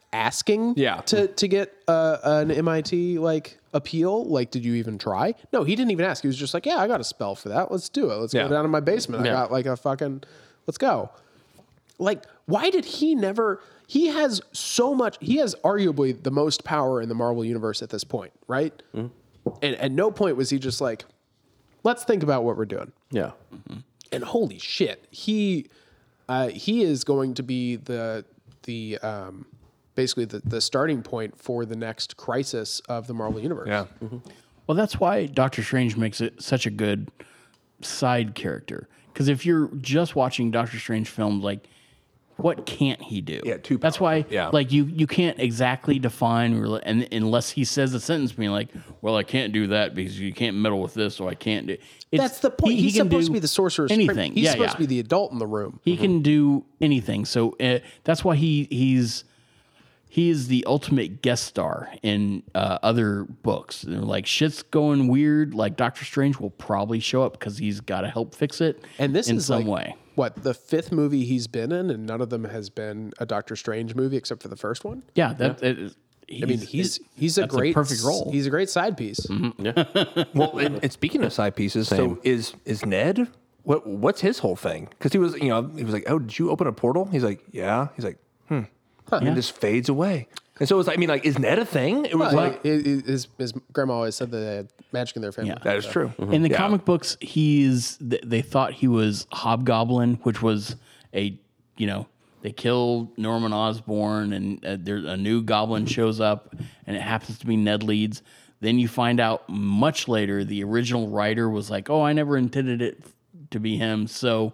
asking
Yeah.
to to get uh, an M I T like appeal? Like, did you even try? No, he didn't even ask. He was just like, yeah, I got a spell for that. Let's do it. Let's
Yeah.
go down to my basement. I
Yeah.
got like a fucking, let's go. Like, why did he never? He has so much. He has arguably the most power in the Marvel universe at this point, right?
Mm-hmm.
And at no point was he just like, let's think about what we're doing.
Yeah.
And holy shit, he uh, he is going to be the the um, basically the, the starting point for the next crisis of the Marvel universe.
Yeah.
Well, that's why Doctor Strange makes it such a good side character. Because if you're just watching Doctor Strange films, like, what can't he do?
Yeah, too
That's why,
Yeah.
like, you you can't exactly define, or, and unless he says a sentence being like, "Well, I can't do that because you can't meddle with this, so I can't do." It's,
That's the point.
he- he
He's
can
supposed
do
to be the sorcerer's supreme.
anything.
He's
yeah,
supposed
yeah.
to be the adult in the room.
He can do anything. So uh, that's why he he's he is the ultimate guest star in uh, other books. They're like, shit's going weird. Like, Doctor Strange will probably show up because he's got to help fix it.
And this
in
is
some
like,
way.
what, the fifth movie he's been in, and none of them has been a Doctor Strange movie except for the first one.
Yeah, that. It is-
I mean, he's he's a
that's
great
perfect role.
He's a great side piece.
Well, and, and speaking of side pieces, so is is Ned? What what's his whole thing? Because he was, you know, he was like, "Oh, did you open a portal?" He's like, "Yeah." He's like, "Hmm," and just fades away. And so it was, I mean, like, is Ned a thing? It was
Well,
like,
he- he- his, his grandma always said that they had magic in their family.
Yeah.
that is true.
In the
Yeah.
comic books, he's th- they thought he was Hobgoblin, which was a you know they kill Norman Osborn, and uh, there a new goblin shows up, and it happens to be Ned Leeds. Then you find out much later the original writer was like, "Oh, I never intended it to be him," so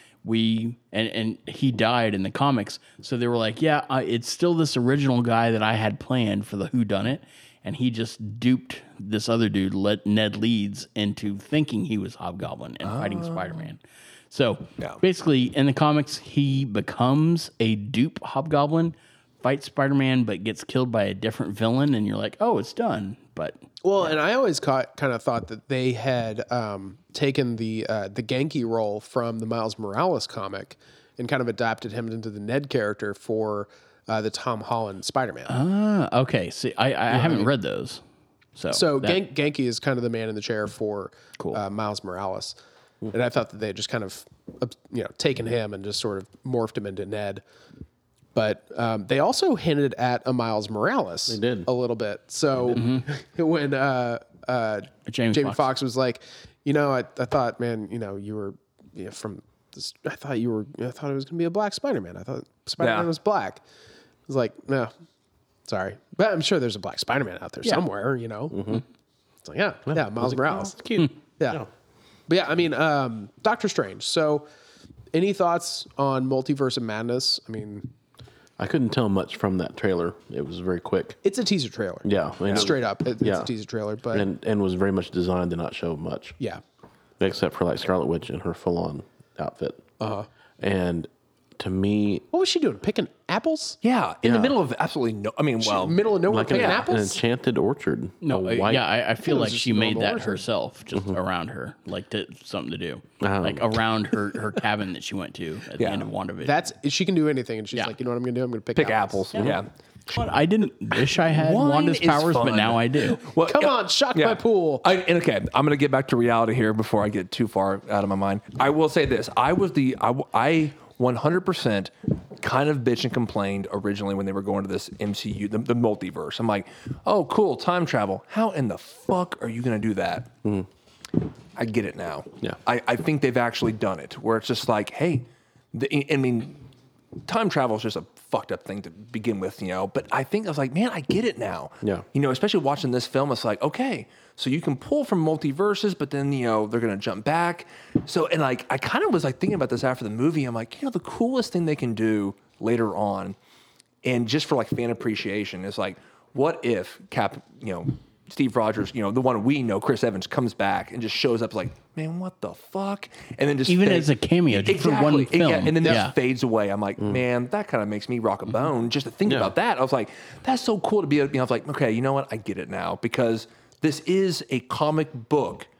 we and and he died in the comics. So they were like, "Yeah, uh, it's still this original guy that I had planned for the whodunit." And he just duped this other dude, let Ned Leeds, into thinking he was Hobgoblin and fighting Spider-Man. So
Yeah.
basically, in the comics, he becomes a dupe Hobgoblin, fights Spider-Man, but gets killed by a different villain. And you're like, oh, it's done. But
Well, and I always caught, kind of thought that they had um, taken the uh, the Genki role from the Miles Morales comic and kind of adapted him into the Ned character for uh, the Tom Holland Spider-Man.
ah, okay. See, I, I haven't read those. So,
so
that-
Gen- Genki is kind of the man in the chair for
Cool.
uh, Miles Morales. And I thought that they had just kind of, uh, you know, taken him and just sort of morphed him into Ned. But um, they also hinted at a Miles Morales. They
did.
a little bit. So when uh, uh,
James
Jamie
Foxx.
Foxx was like, you know, I, I thought, man, you know, you were you know, from this. I thought you were. I thought it was going to be a black Spider-Man. I thought Spider-Man
Yeah.
was black. I was like, no, sorry, but I'm sure there's a black Spider-Man out there somewhere. You know, it's like, yeah, yeah, Miles Morales.
It's cute.
Yeah.
Yeah.
But yeah, I mean, um, Doctor Strange. So, any thoughts on Multiverse of Madness? I mean,
I couldn't tell much from that trailer. It was very quick.
it's a teaser trailer.
Yeah, and it-
Straight up, it, it's
yeah.
a teaser trailer. But
and and was very much designed to not show much,
yeah,
except for like Scarlet Witch in her full on outfit. Uh
Uh-huh.
huh. And to me,
what was she doing? Picking apples?
Yeah, in the
Yeah.
middle of absolutely no. I mean, well,
Middle of nowhere,
like an,
picking
an
apples?
enchanted orchard.
No,
a
uh,
white,
yeah, I, I feel
it was
like
just
she
a
made
normal
that
orchard.
herself, just around her, like to, something to do,
Oh.
like around her, her cabin that she went to at the
Yeah.
end of WandaVision.
That's she can do anything, and she's
Yeah.
like, you know what I'm going to do? I'm going to pick,
pick apples. Yeah.
But I didn't wish I had
Wine
Wanda's
is
powers, but
fun.
now I do.
Well,
Come
yeah,
on, shock
yeah.
my pool.
I, and okay, I'm going to get back to reality here before I get too far out of my mind. I will say this: I was the I, I one hundred percent kind of bitch and complained originally when they were going to this M C U, the, the multiverse. I'm like, oh, cool, time travel. How in the fuck are you going to do that? I get it now.
Yeah.
I, I think they've actually done it where it's just like, hey, the, I mean, time travel is just a fucked up thing to begin with, you know. But I think I was like, man, I get it now.
Yeah.
You know, especially watching this film, it's like, okay, so you can pull from multiverses, but then, you know, they're going to jump back. So, and like, I kind of was like thinking about this after the movie. I'm like, you know, the coolest thing they can do later on, and just for like fan appreciation, is like, what if Cap, you know, Steve Rogers, you know, the one we know, Chris Evans, comes back and just shows up like, man, what the fuck? And then just
Even
fades-
as a cameo, just for one
Exactly. Yeah,
film.
and then
Yeah.
just fades away. I'm like, man, that kind of makes me rock a bone just to think
Yeah.
about that. I was like, that's so cool to be. You know, I was like, okay, you know what? I get it now because this is a comic book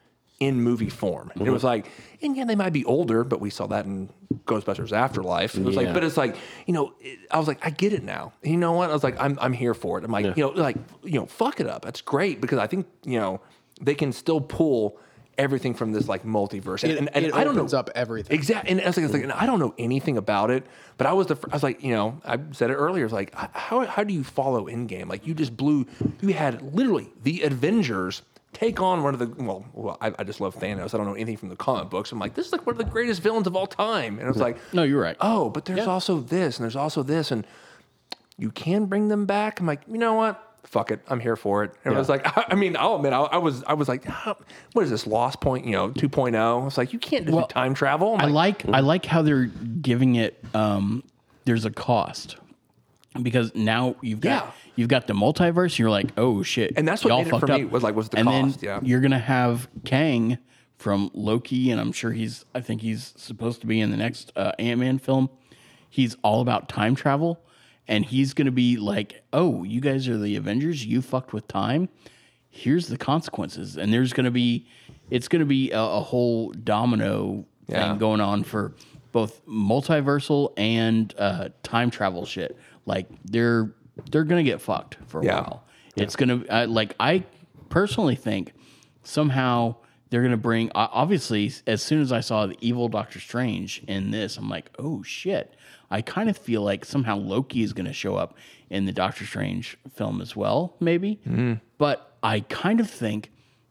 in movie form. Mm-hmm. It was like, and yeah, they might be older, but we saw that in Ghostbusters Afterlife. It was
Yeah.
like, but it's like, you know, it, I was like, I get it now. And you know what? I was like, I'm I'm here for it. I'm like,
Yeah.
you know, like, you know, fuck it up. That's great because I think, you know, they can still pull everything from this like multiverse. And,
It,
and, and
it
I don't know
opens up everything.
exactly. And I was like, I was like, and I don't know anything about it, but I was the, fir- I was like, you know, I said it earlier. It's like, how how do you follow Endgame? Like you just blew. You had literally the Avengers take on one of the well, well I, I just love Thanos. I don't know anything from the comic books. I'm like, this is like one of the greatest villains of all time. And I was like,
No, you're right.
oh, but there's
Yeah.
also this, and there's also this, and you can bring them back. I'm like, you know what? Fuck it, I'm here for it. And I was like, I, I mean, I'll admit, I, I was, I was like, how, what is this Lost Point, you know, two point oh? I was like, you can't just
Well,
do time travel. I'm
I
like,
like I like how they're giving it. Um, there's a cost because now you've got
Yeah.
you've got the multiverse. You're like, oh shit,
And that's what
y'all
made it
fucked
for
up.
me, was like, was the
and
cost,
then
yeah.
you're gonna have Kang from Loki, and I'm sure he's. I think he's supposed to be in the next uh, Ant-Man film. He's all about time travel, and he's gonna be like, oh, you guys are the Avengers. You fucked with time. Here's the consequences, and there's gonna be. It's gonna be a, a whole domino
Yeah.
thing going on for both multiversal and uh, time travel shit. Like they're they're gonna get fucked for a
Yeah.
while. It's gonna uh, like I personally think somehow they're gonna bring. Uh, obviously, as soon as I saw the evil Doctor Strange in this, I'm like, oh shit. I kind of feel like somehow Loki is gonna show up in the Doctor Strange film as well, maybe. But I kind of think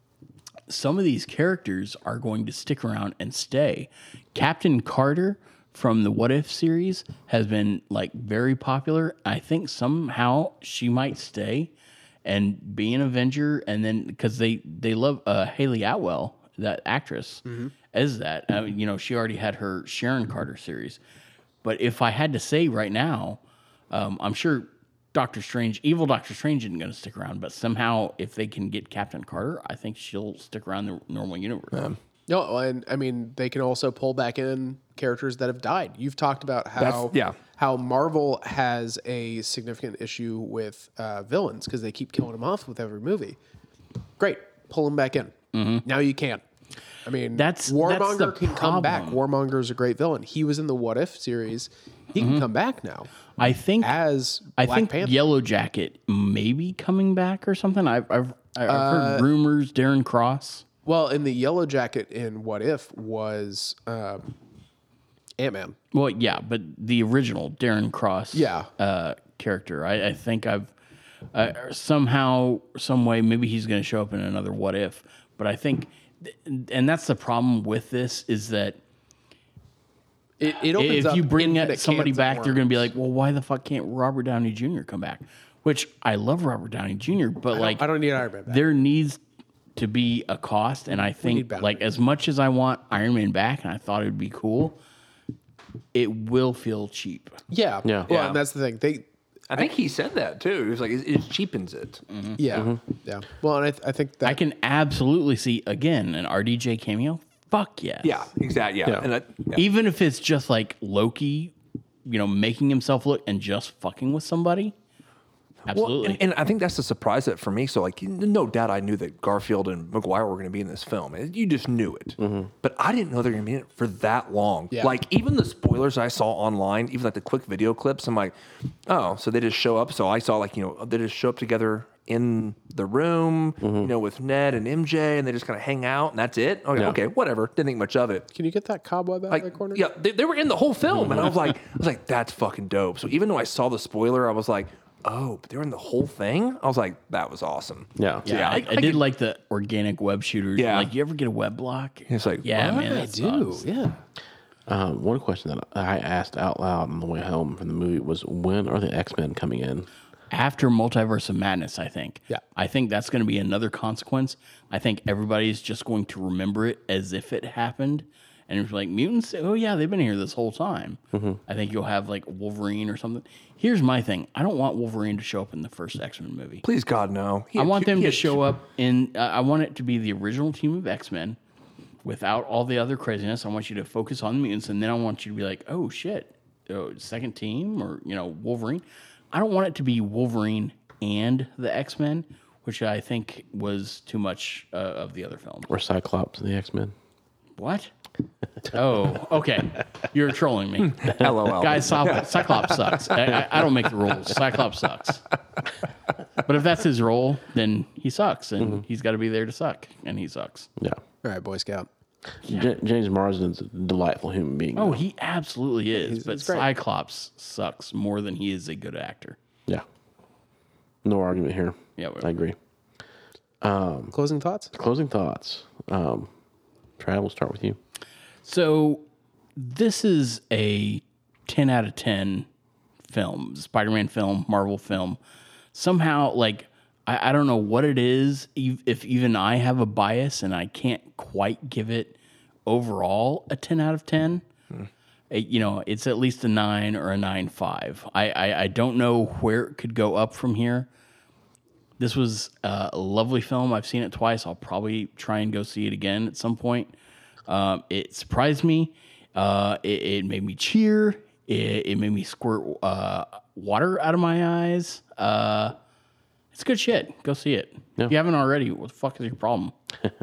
some of these characters are going to stick around and stay. Captain Carter from the What If series has been like very popular. I think somehow she might stay and be an Avenger, and then because they they love uh, Haley Atwell, that actress, as that. I mean, you know, she already had her Sharon Carter series. But if I had to say right now, um, I'm sure Doctor Strange, evil Doctor Strange isn't going to stick around, but somehow if they can get Captain Carter, I think she'll stick around the normal universe.
No, and I mean they can also pull back in characters that have died. You've talked about how
That's- yeah.
how Marvel has a significant issue with uh, villains because they keep killing them off with every movie. Great, pull them back in. Now you can't. I mean,
That's-
Warmonger
that's the
can come back.
problem.
Warmonger is a great villain. He was in the What If series. He can come back now
I think
as
I
Black
think
Panther.
Yellow Jacket maybe coming back or something. I've I've, I've
Uh,
heard rumors. Darren Cross.
Well, in the Yellow Jacket in What If was um, Ant Man.
Well, yeah, but the original Darren Cross,
Yeah.
uh, character. I, I think I've uh, somehow, some way, maybe he's going to show up in another What If. But I think, and that's the problem with this is that
It, it opens
if
up
you bring
infinite
somebody
cans of
back, they're going to be
worms.
like, well, why the fuck can't Robert Downey Junior come back? Which I love Robert Downey Junior, but like,
I don't need Iron Man back.
there needs to be a cost, and I
need
think
boundaries.
like as much as I want Iron Man back, and I thought it would be cool, it will feel cheap.
Yeah,
Yeah.
Well,
Yeah.
and that's the thing. They,
I think he said that too. He was like, it, it cheapens it.
yeah, yeah. Well, and I, th- I think that
I can absolutely see again an R D J cameo. Fuck yes.
Yeah, exactly. Yeah,
Yeah.
and that, yeah.
Even if it's just like Loki, you know, making himself look and just fucking with somebody. Absolutely.
Well, and, and I think that's the surprise that for me. So, like, no doubt I knew that Garfield and Maguire were going to be in this film. You just knew it. But I didn't know they were going to be in it for that long.
Yeah.
Like, even the spoilers I saw online, even like the quick video clips, I'm like, oh, so they just show up. So I saw, like, you know, they just show up together in the room, you know, with Ned and M J, and they just kind of hang out, and that's it. Okay,
Yeah.
okay, whatever. Didn't think much of it.
Can you get that cobweb out
Like,
of the corner?
yeah, they, they were in the whole film, and I was like, I was like, that's fucking dope. So even though I saw the spoiler, I was like, oh, but they were in the whole thing. I was like, that was awesome.
Yeah.
yeah,
yeah,
I,
I-
I,
I
did
could-
like the organic web shooters.
Yeah.
Like, you ever get a web block?
It's like,
yeah,
what?
man,
I
that
do.
sucks.
Yeah.
Um, one question that I asked out loud on the way home from the movie was, when are the X-Men coming in?
After Multiverse of Madness, I think.
Yeah.
I think that's going to be another consequence. I think everybody's just going to remember it as if it happened. And it's like, mutants, oh, yeah, they've been here this whole time. I think you'll have like Wolverine or something. Here's my thing I don't want Wolverine to show up in the first X-Men movie.
Please, God, no. He
I
had
want
two-
them
he
to
had
show up in, uh, I want it to be the original team of X-Men without all the other craziness. I want you to focus on the mutants, and then I want you to be like, oh, shit, oh, second team or, you know, Wolverine. I don't want it to be Wolverine and the X-Men. which I think was too much uh, of the other film.
Or Cyclops and the X-Men.
What? Oh, okay. You're trolling me.
LOL.
Guys, Cy- Cyclops sucks. I, I, I don't make the rules. Cyclops sucks. But if that's his role, then he sucks, and mm-hmm. he's got to be there to suck, and he sucks.
Yeah.
All right, Boy Scout.
J- James Marsden's a delightful human being.
Oh,
though.
he absolutely is.
He's-
but
he's great.
Cyclops sucks more than he is a good actor.
Yeah. No argument here.
Yeah,
I agree.
Closing thoughts?
Closing thoughts. Um, Trav, we'll start with you.
So this is a ten out of ten film, Spider-Man film, Marvel film. Somehow, like, I, I don't know what it is, ev- if even I have a bias and I can't quite give it overall a ten out of ten. Hmm. It, you know, it's at least a nine or a nine point five. I, I, I don't know where it could go up from here. This was uh, a lovely film. I've seen it twice. I'll probably try and go see it again at some point. Um, it surprised me. Uh, it, it made me cheer. It, it made me squirt uh, water out of my eyes. Uh, it's good shit. Go see it.
Yeah.
If you haven't already, what the fuck is your problem?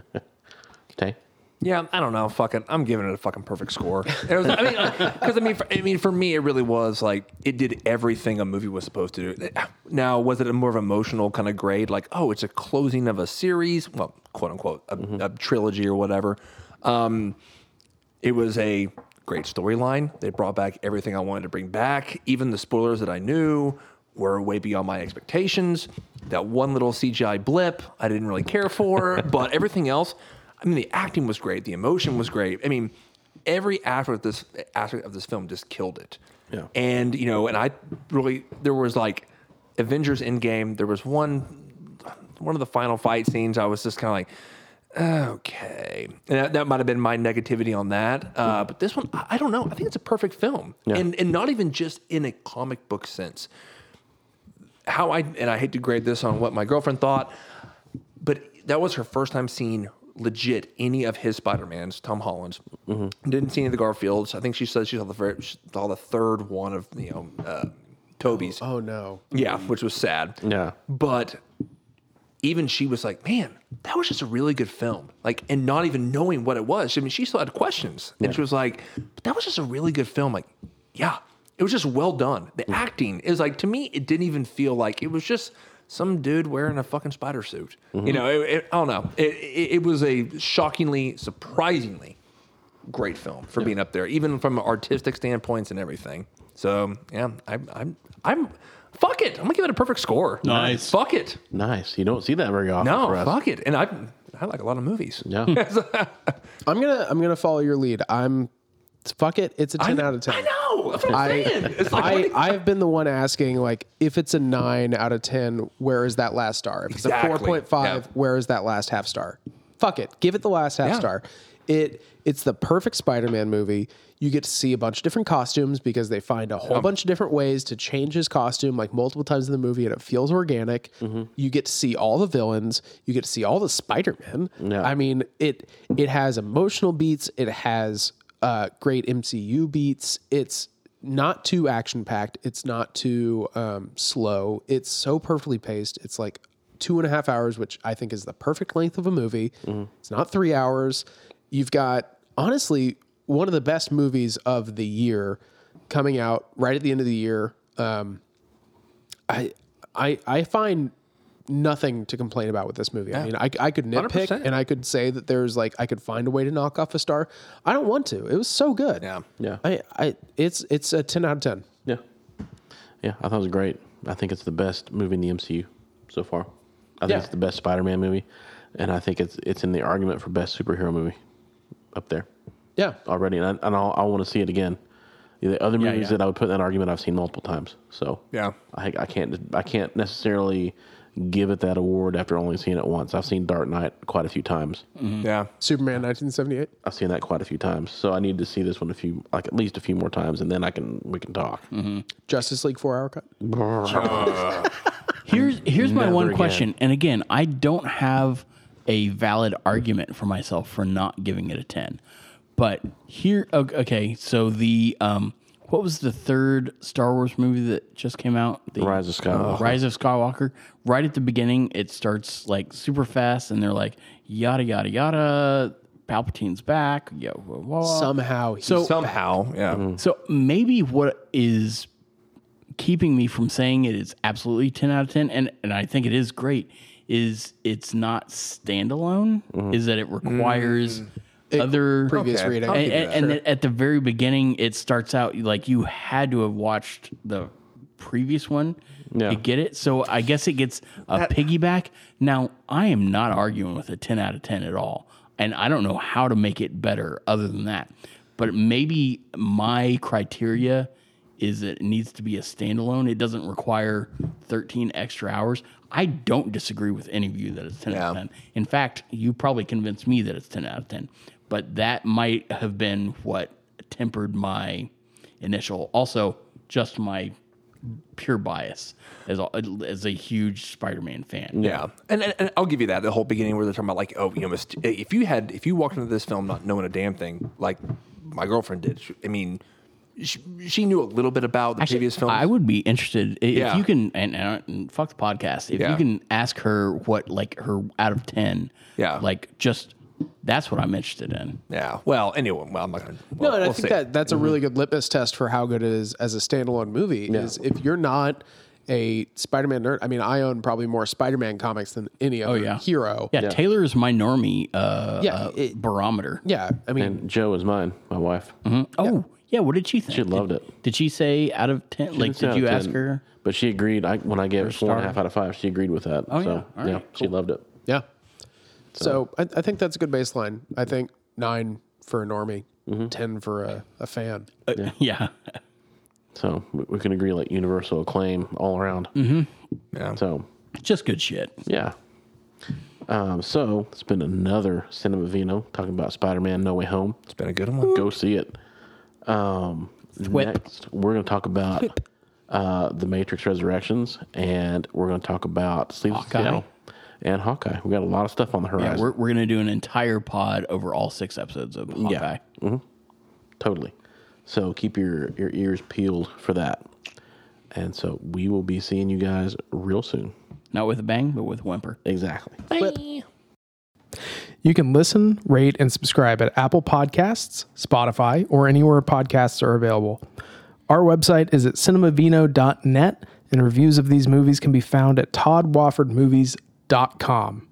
Tay?
Yeah, I don't know. Fucking, I'm giving it a fucking perfect score. It was, I mean, because I mean, for, I mean, for me, it really was like it did everything a movie was supposed to do. Now, was it a more of emotional kind of grade? Like, oh, it's a closing of a series, well, quote unquote, a, mm-hmm. a trilogy or whatever. Um, it was a great storyline. They brought back everything I wanted to bring back. Even the spoilers that I knew were way beyond my expectations. That one little C G I blip, I didn't really care for, but everything else. I mean, the acting was great. The emotion was great. I mean, every aspect of this aspect of this film just killed it.
Yeah.
And, you know, and I really, there was like Avengers Endgame. There was one, one of the final fight scenes. I was just kind of like, okay. And that, that might have been my negativity on that. Uh, but this one, I, I don't know. I think it's a perfect film.
Yeah.
And, and not even just in a comic book sense. How I, and I hate to grade this on what my girlfriend thought, but that was her first time seeing legit any of his Spider-Mans, Tom Holland's. Mm-hmm. Didn't see any of the Garfields. I think she said she saw the very, she saw the third one of, you know, uh, Toby's.
Oh, no.
Yeah, which was sad.
Yeah.
But even she was like, man, that was just a really good film. Like, and not even knowing what it was. I mean, she still had questions. And
Yeah.
she was like, that was just a really good film. Like, yeah, it was just well done. The acting is like, to me, it didn't even feel like it was just some dude wearing a fucking spider suit. Mm-hmm. You know, it, it, I don't know. It, it, it was a shockingly, surprisingly great film for yeah. being up there, even from artistic standpoints and everything. So yeah, I'm, I'm, I'm. Fuck it. I'm gonna give it a perfect score.
Nice.
Fuck it.
Nice. You don't see that very often.
No,
for us.
fuck it. And I, I like a lot of movies.
Yeah.
I'm gonna I'm gonna follow your lead. I'm fuck it. It's a ten
I,
out of ten.
I know. That's what I'm
I,
saying. It's like,
I, I've been the one asking, like, if it's a nine out of ten, where is that last star? If it's
Exactly.
a four point five,
Yeah.
where is that last half star? Fuck it. Give it the last half
Yeah.
star. It It's the perfect Spider-Man movie. You get to see a bunch of different costumes because they find a whole bunch of different ways to change his costume like multiple times in the movie, and it feels organic. Mm-hmm. You get to see all the villains. You get to see all the Spider-Men.
Yeah.
I mean, it it has emotional beats. It has uh, great M C U beats. It's not too action-packed. It's not too um, slow. It's so perfectly paced. It's like two and a half hours, which I think is the perfect length of a movie. Mm-hmm. It's not three hours. You've got, honestly, one of the best movies of the year coming out right at the end of the year. Um, I, I, I find nothing to complain about with this movie. I mean, I, I could nitpick
one hundred percent.
and I could say that there's like, I could find a way to knock off a star. I don't want to. It was so good.
Yeah.
Yeah.
I, I, it's, it's a ten out of ten.
Yeah. Yeah. I thought it was great. I think it's the best movie in the M C U so far. I think
Yeah.
it's the best Spider-Man movie, and I think it's it's in the argument for best superhero movie up there
Yeah.
already, and I, and I'll, I want to see it again. The other
Yeah,
movies
yeah.
that I would put in that argument, I've seen multiple times. So
Yeah.
I I can't I can't necessarily give it that award after only seeing it once. I've seen Dark Knight quite a few times.
Mm-hmm. Yeah.
Superman nineteen seventy-eight.
I've seen that quite a few times. So I need to see this one a few, like at least a few more times, and then I can we can talk.
Mm-hmm.
Justice League four hour cut.
Here's here's my
Never
one
again.
question, and again, I don't have a valid argument for myself for not giving it a ten. But here, o- okay, so the um, what was the third Star Wars movie that just came out? The
Rise of Skywalker.
Rise of Skywalker. Right at the beginning, it starts like super fast, and they're like yada yada yada. Palpatine's back. Yo, whoa, whoa.
Somehow, he's
So-
Somehow, yeah.
So maybe what is keeping me from saying it is absolutely ten out of ten, and, and I think it is great, is it's not standalone, is that it requires other...
previous
Okay.
reading.
I'll
And,
give you
and,
that.
and then at the very beginning, it starts out like you had to have watched the previous one
Yeah.
to get it. So I guess it gets a piggyback. Now, I am not arguing with a ten out of ten at all. And I don't know how to make it better other than that. But maybe my criteria is that it needs to be a standalone. It doesn't require thirteen extra hours. I don't disagree with any of you that it's ten out of
Yeah.
ten. In fact, you probably convinced me that it's ten out of ten. But that might have been what tempered my initial, also just my pure bias as a, as a huge Spider-Man fan.
Yeah, and, and and I'll give you that. The whole beginning where they're talking about like, oh, you know, mist- if you had, if you walked into this film not knowing a damn thing, like my girlfriend did. She, I mean, she, she knew a little bit about the
Actually,
previous films.
I would be interested if
Yeah.
you can, and, and, and fuck the podcast. If
Yeah.
you can ask her what like her out of ten,
Yeah.
like just that's what I'm interested in.
Yeah. Well, anyway, well, I'm not going to.
No, and I think that that's a really good litmus test for how good it is as a standalone movie. Is if you're not a Spider-Man nerd. I mean, I own probably more Spider-Man comics than any other
yeah.
hero.
Yeah, Taylor is my normie uh,
Yeah,
uh,
it-
barometer.
Yeah, I mean,
And Joe is mine, my wife.
Oh, yeah. What did she think?
She loved
Did-
it.
Did she say out of ten? Like,
Didn't say
did
out
you
of
ask
ten,
her?
But she agreed. I when I gave it four and a
star?
half out of five, she agreed with that. Oh
yeah.
so,
All right,
she loved it.
yeah. So, I, I think that's a good baseline. I think nine for a normie, ten for a, a fan.
Uh, yeah.
So we, we can agree like universal acclaim all around.
Yeah.
So
Just good shit.
yeah. Um, so it's been another Cinema Vino talking about Spider-Man: No Way Home.
It's been a good one.
Go see it. Um,
Thwip.
next, we're going to talk about uh, The Matrix Resurrections, and we're going to talk about Sleepless in
Hawkeye.
Seattle and Hawkeye. We got a lot of stuff on the
Yeah,
horizon.
we're, we're going to do an entire pod over all six episodes of Hawkeye.
Totally. So keep your, your ears peeled for that. And so we will be seeing you guys real soon.
Not with a bang, but with a whimper.
Exactly.
You can listen, rate, and subscribe at Apple Podcasts, Spotify, or anywhere podcasts are available. Our website is at cinemavino dot net, and reviews of these movies can be found at todd wofford movies dot com.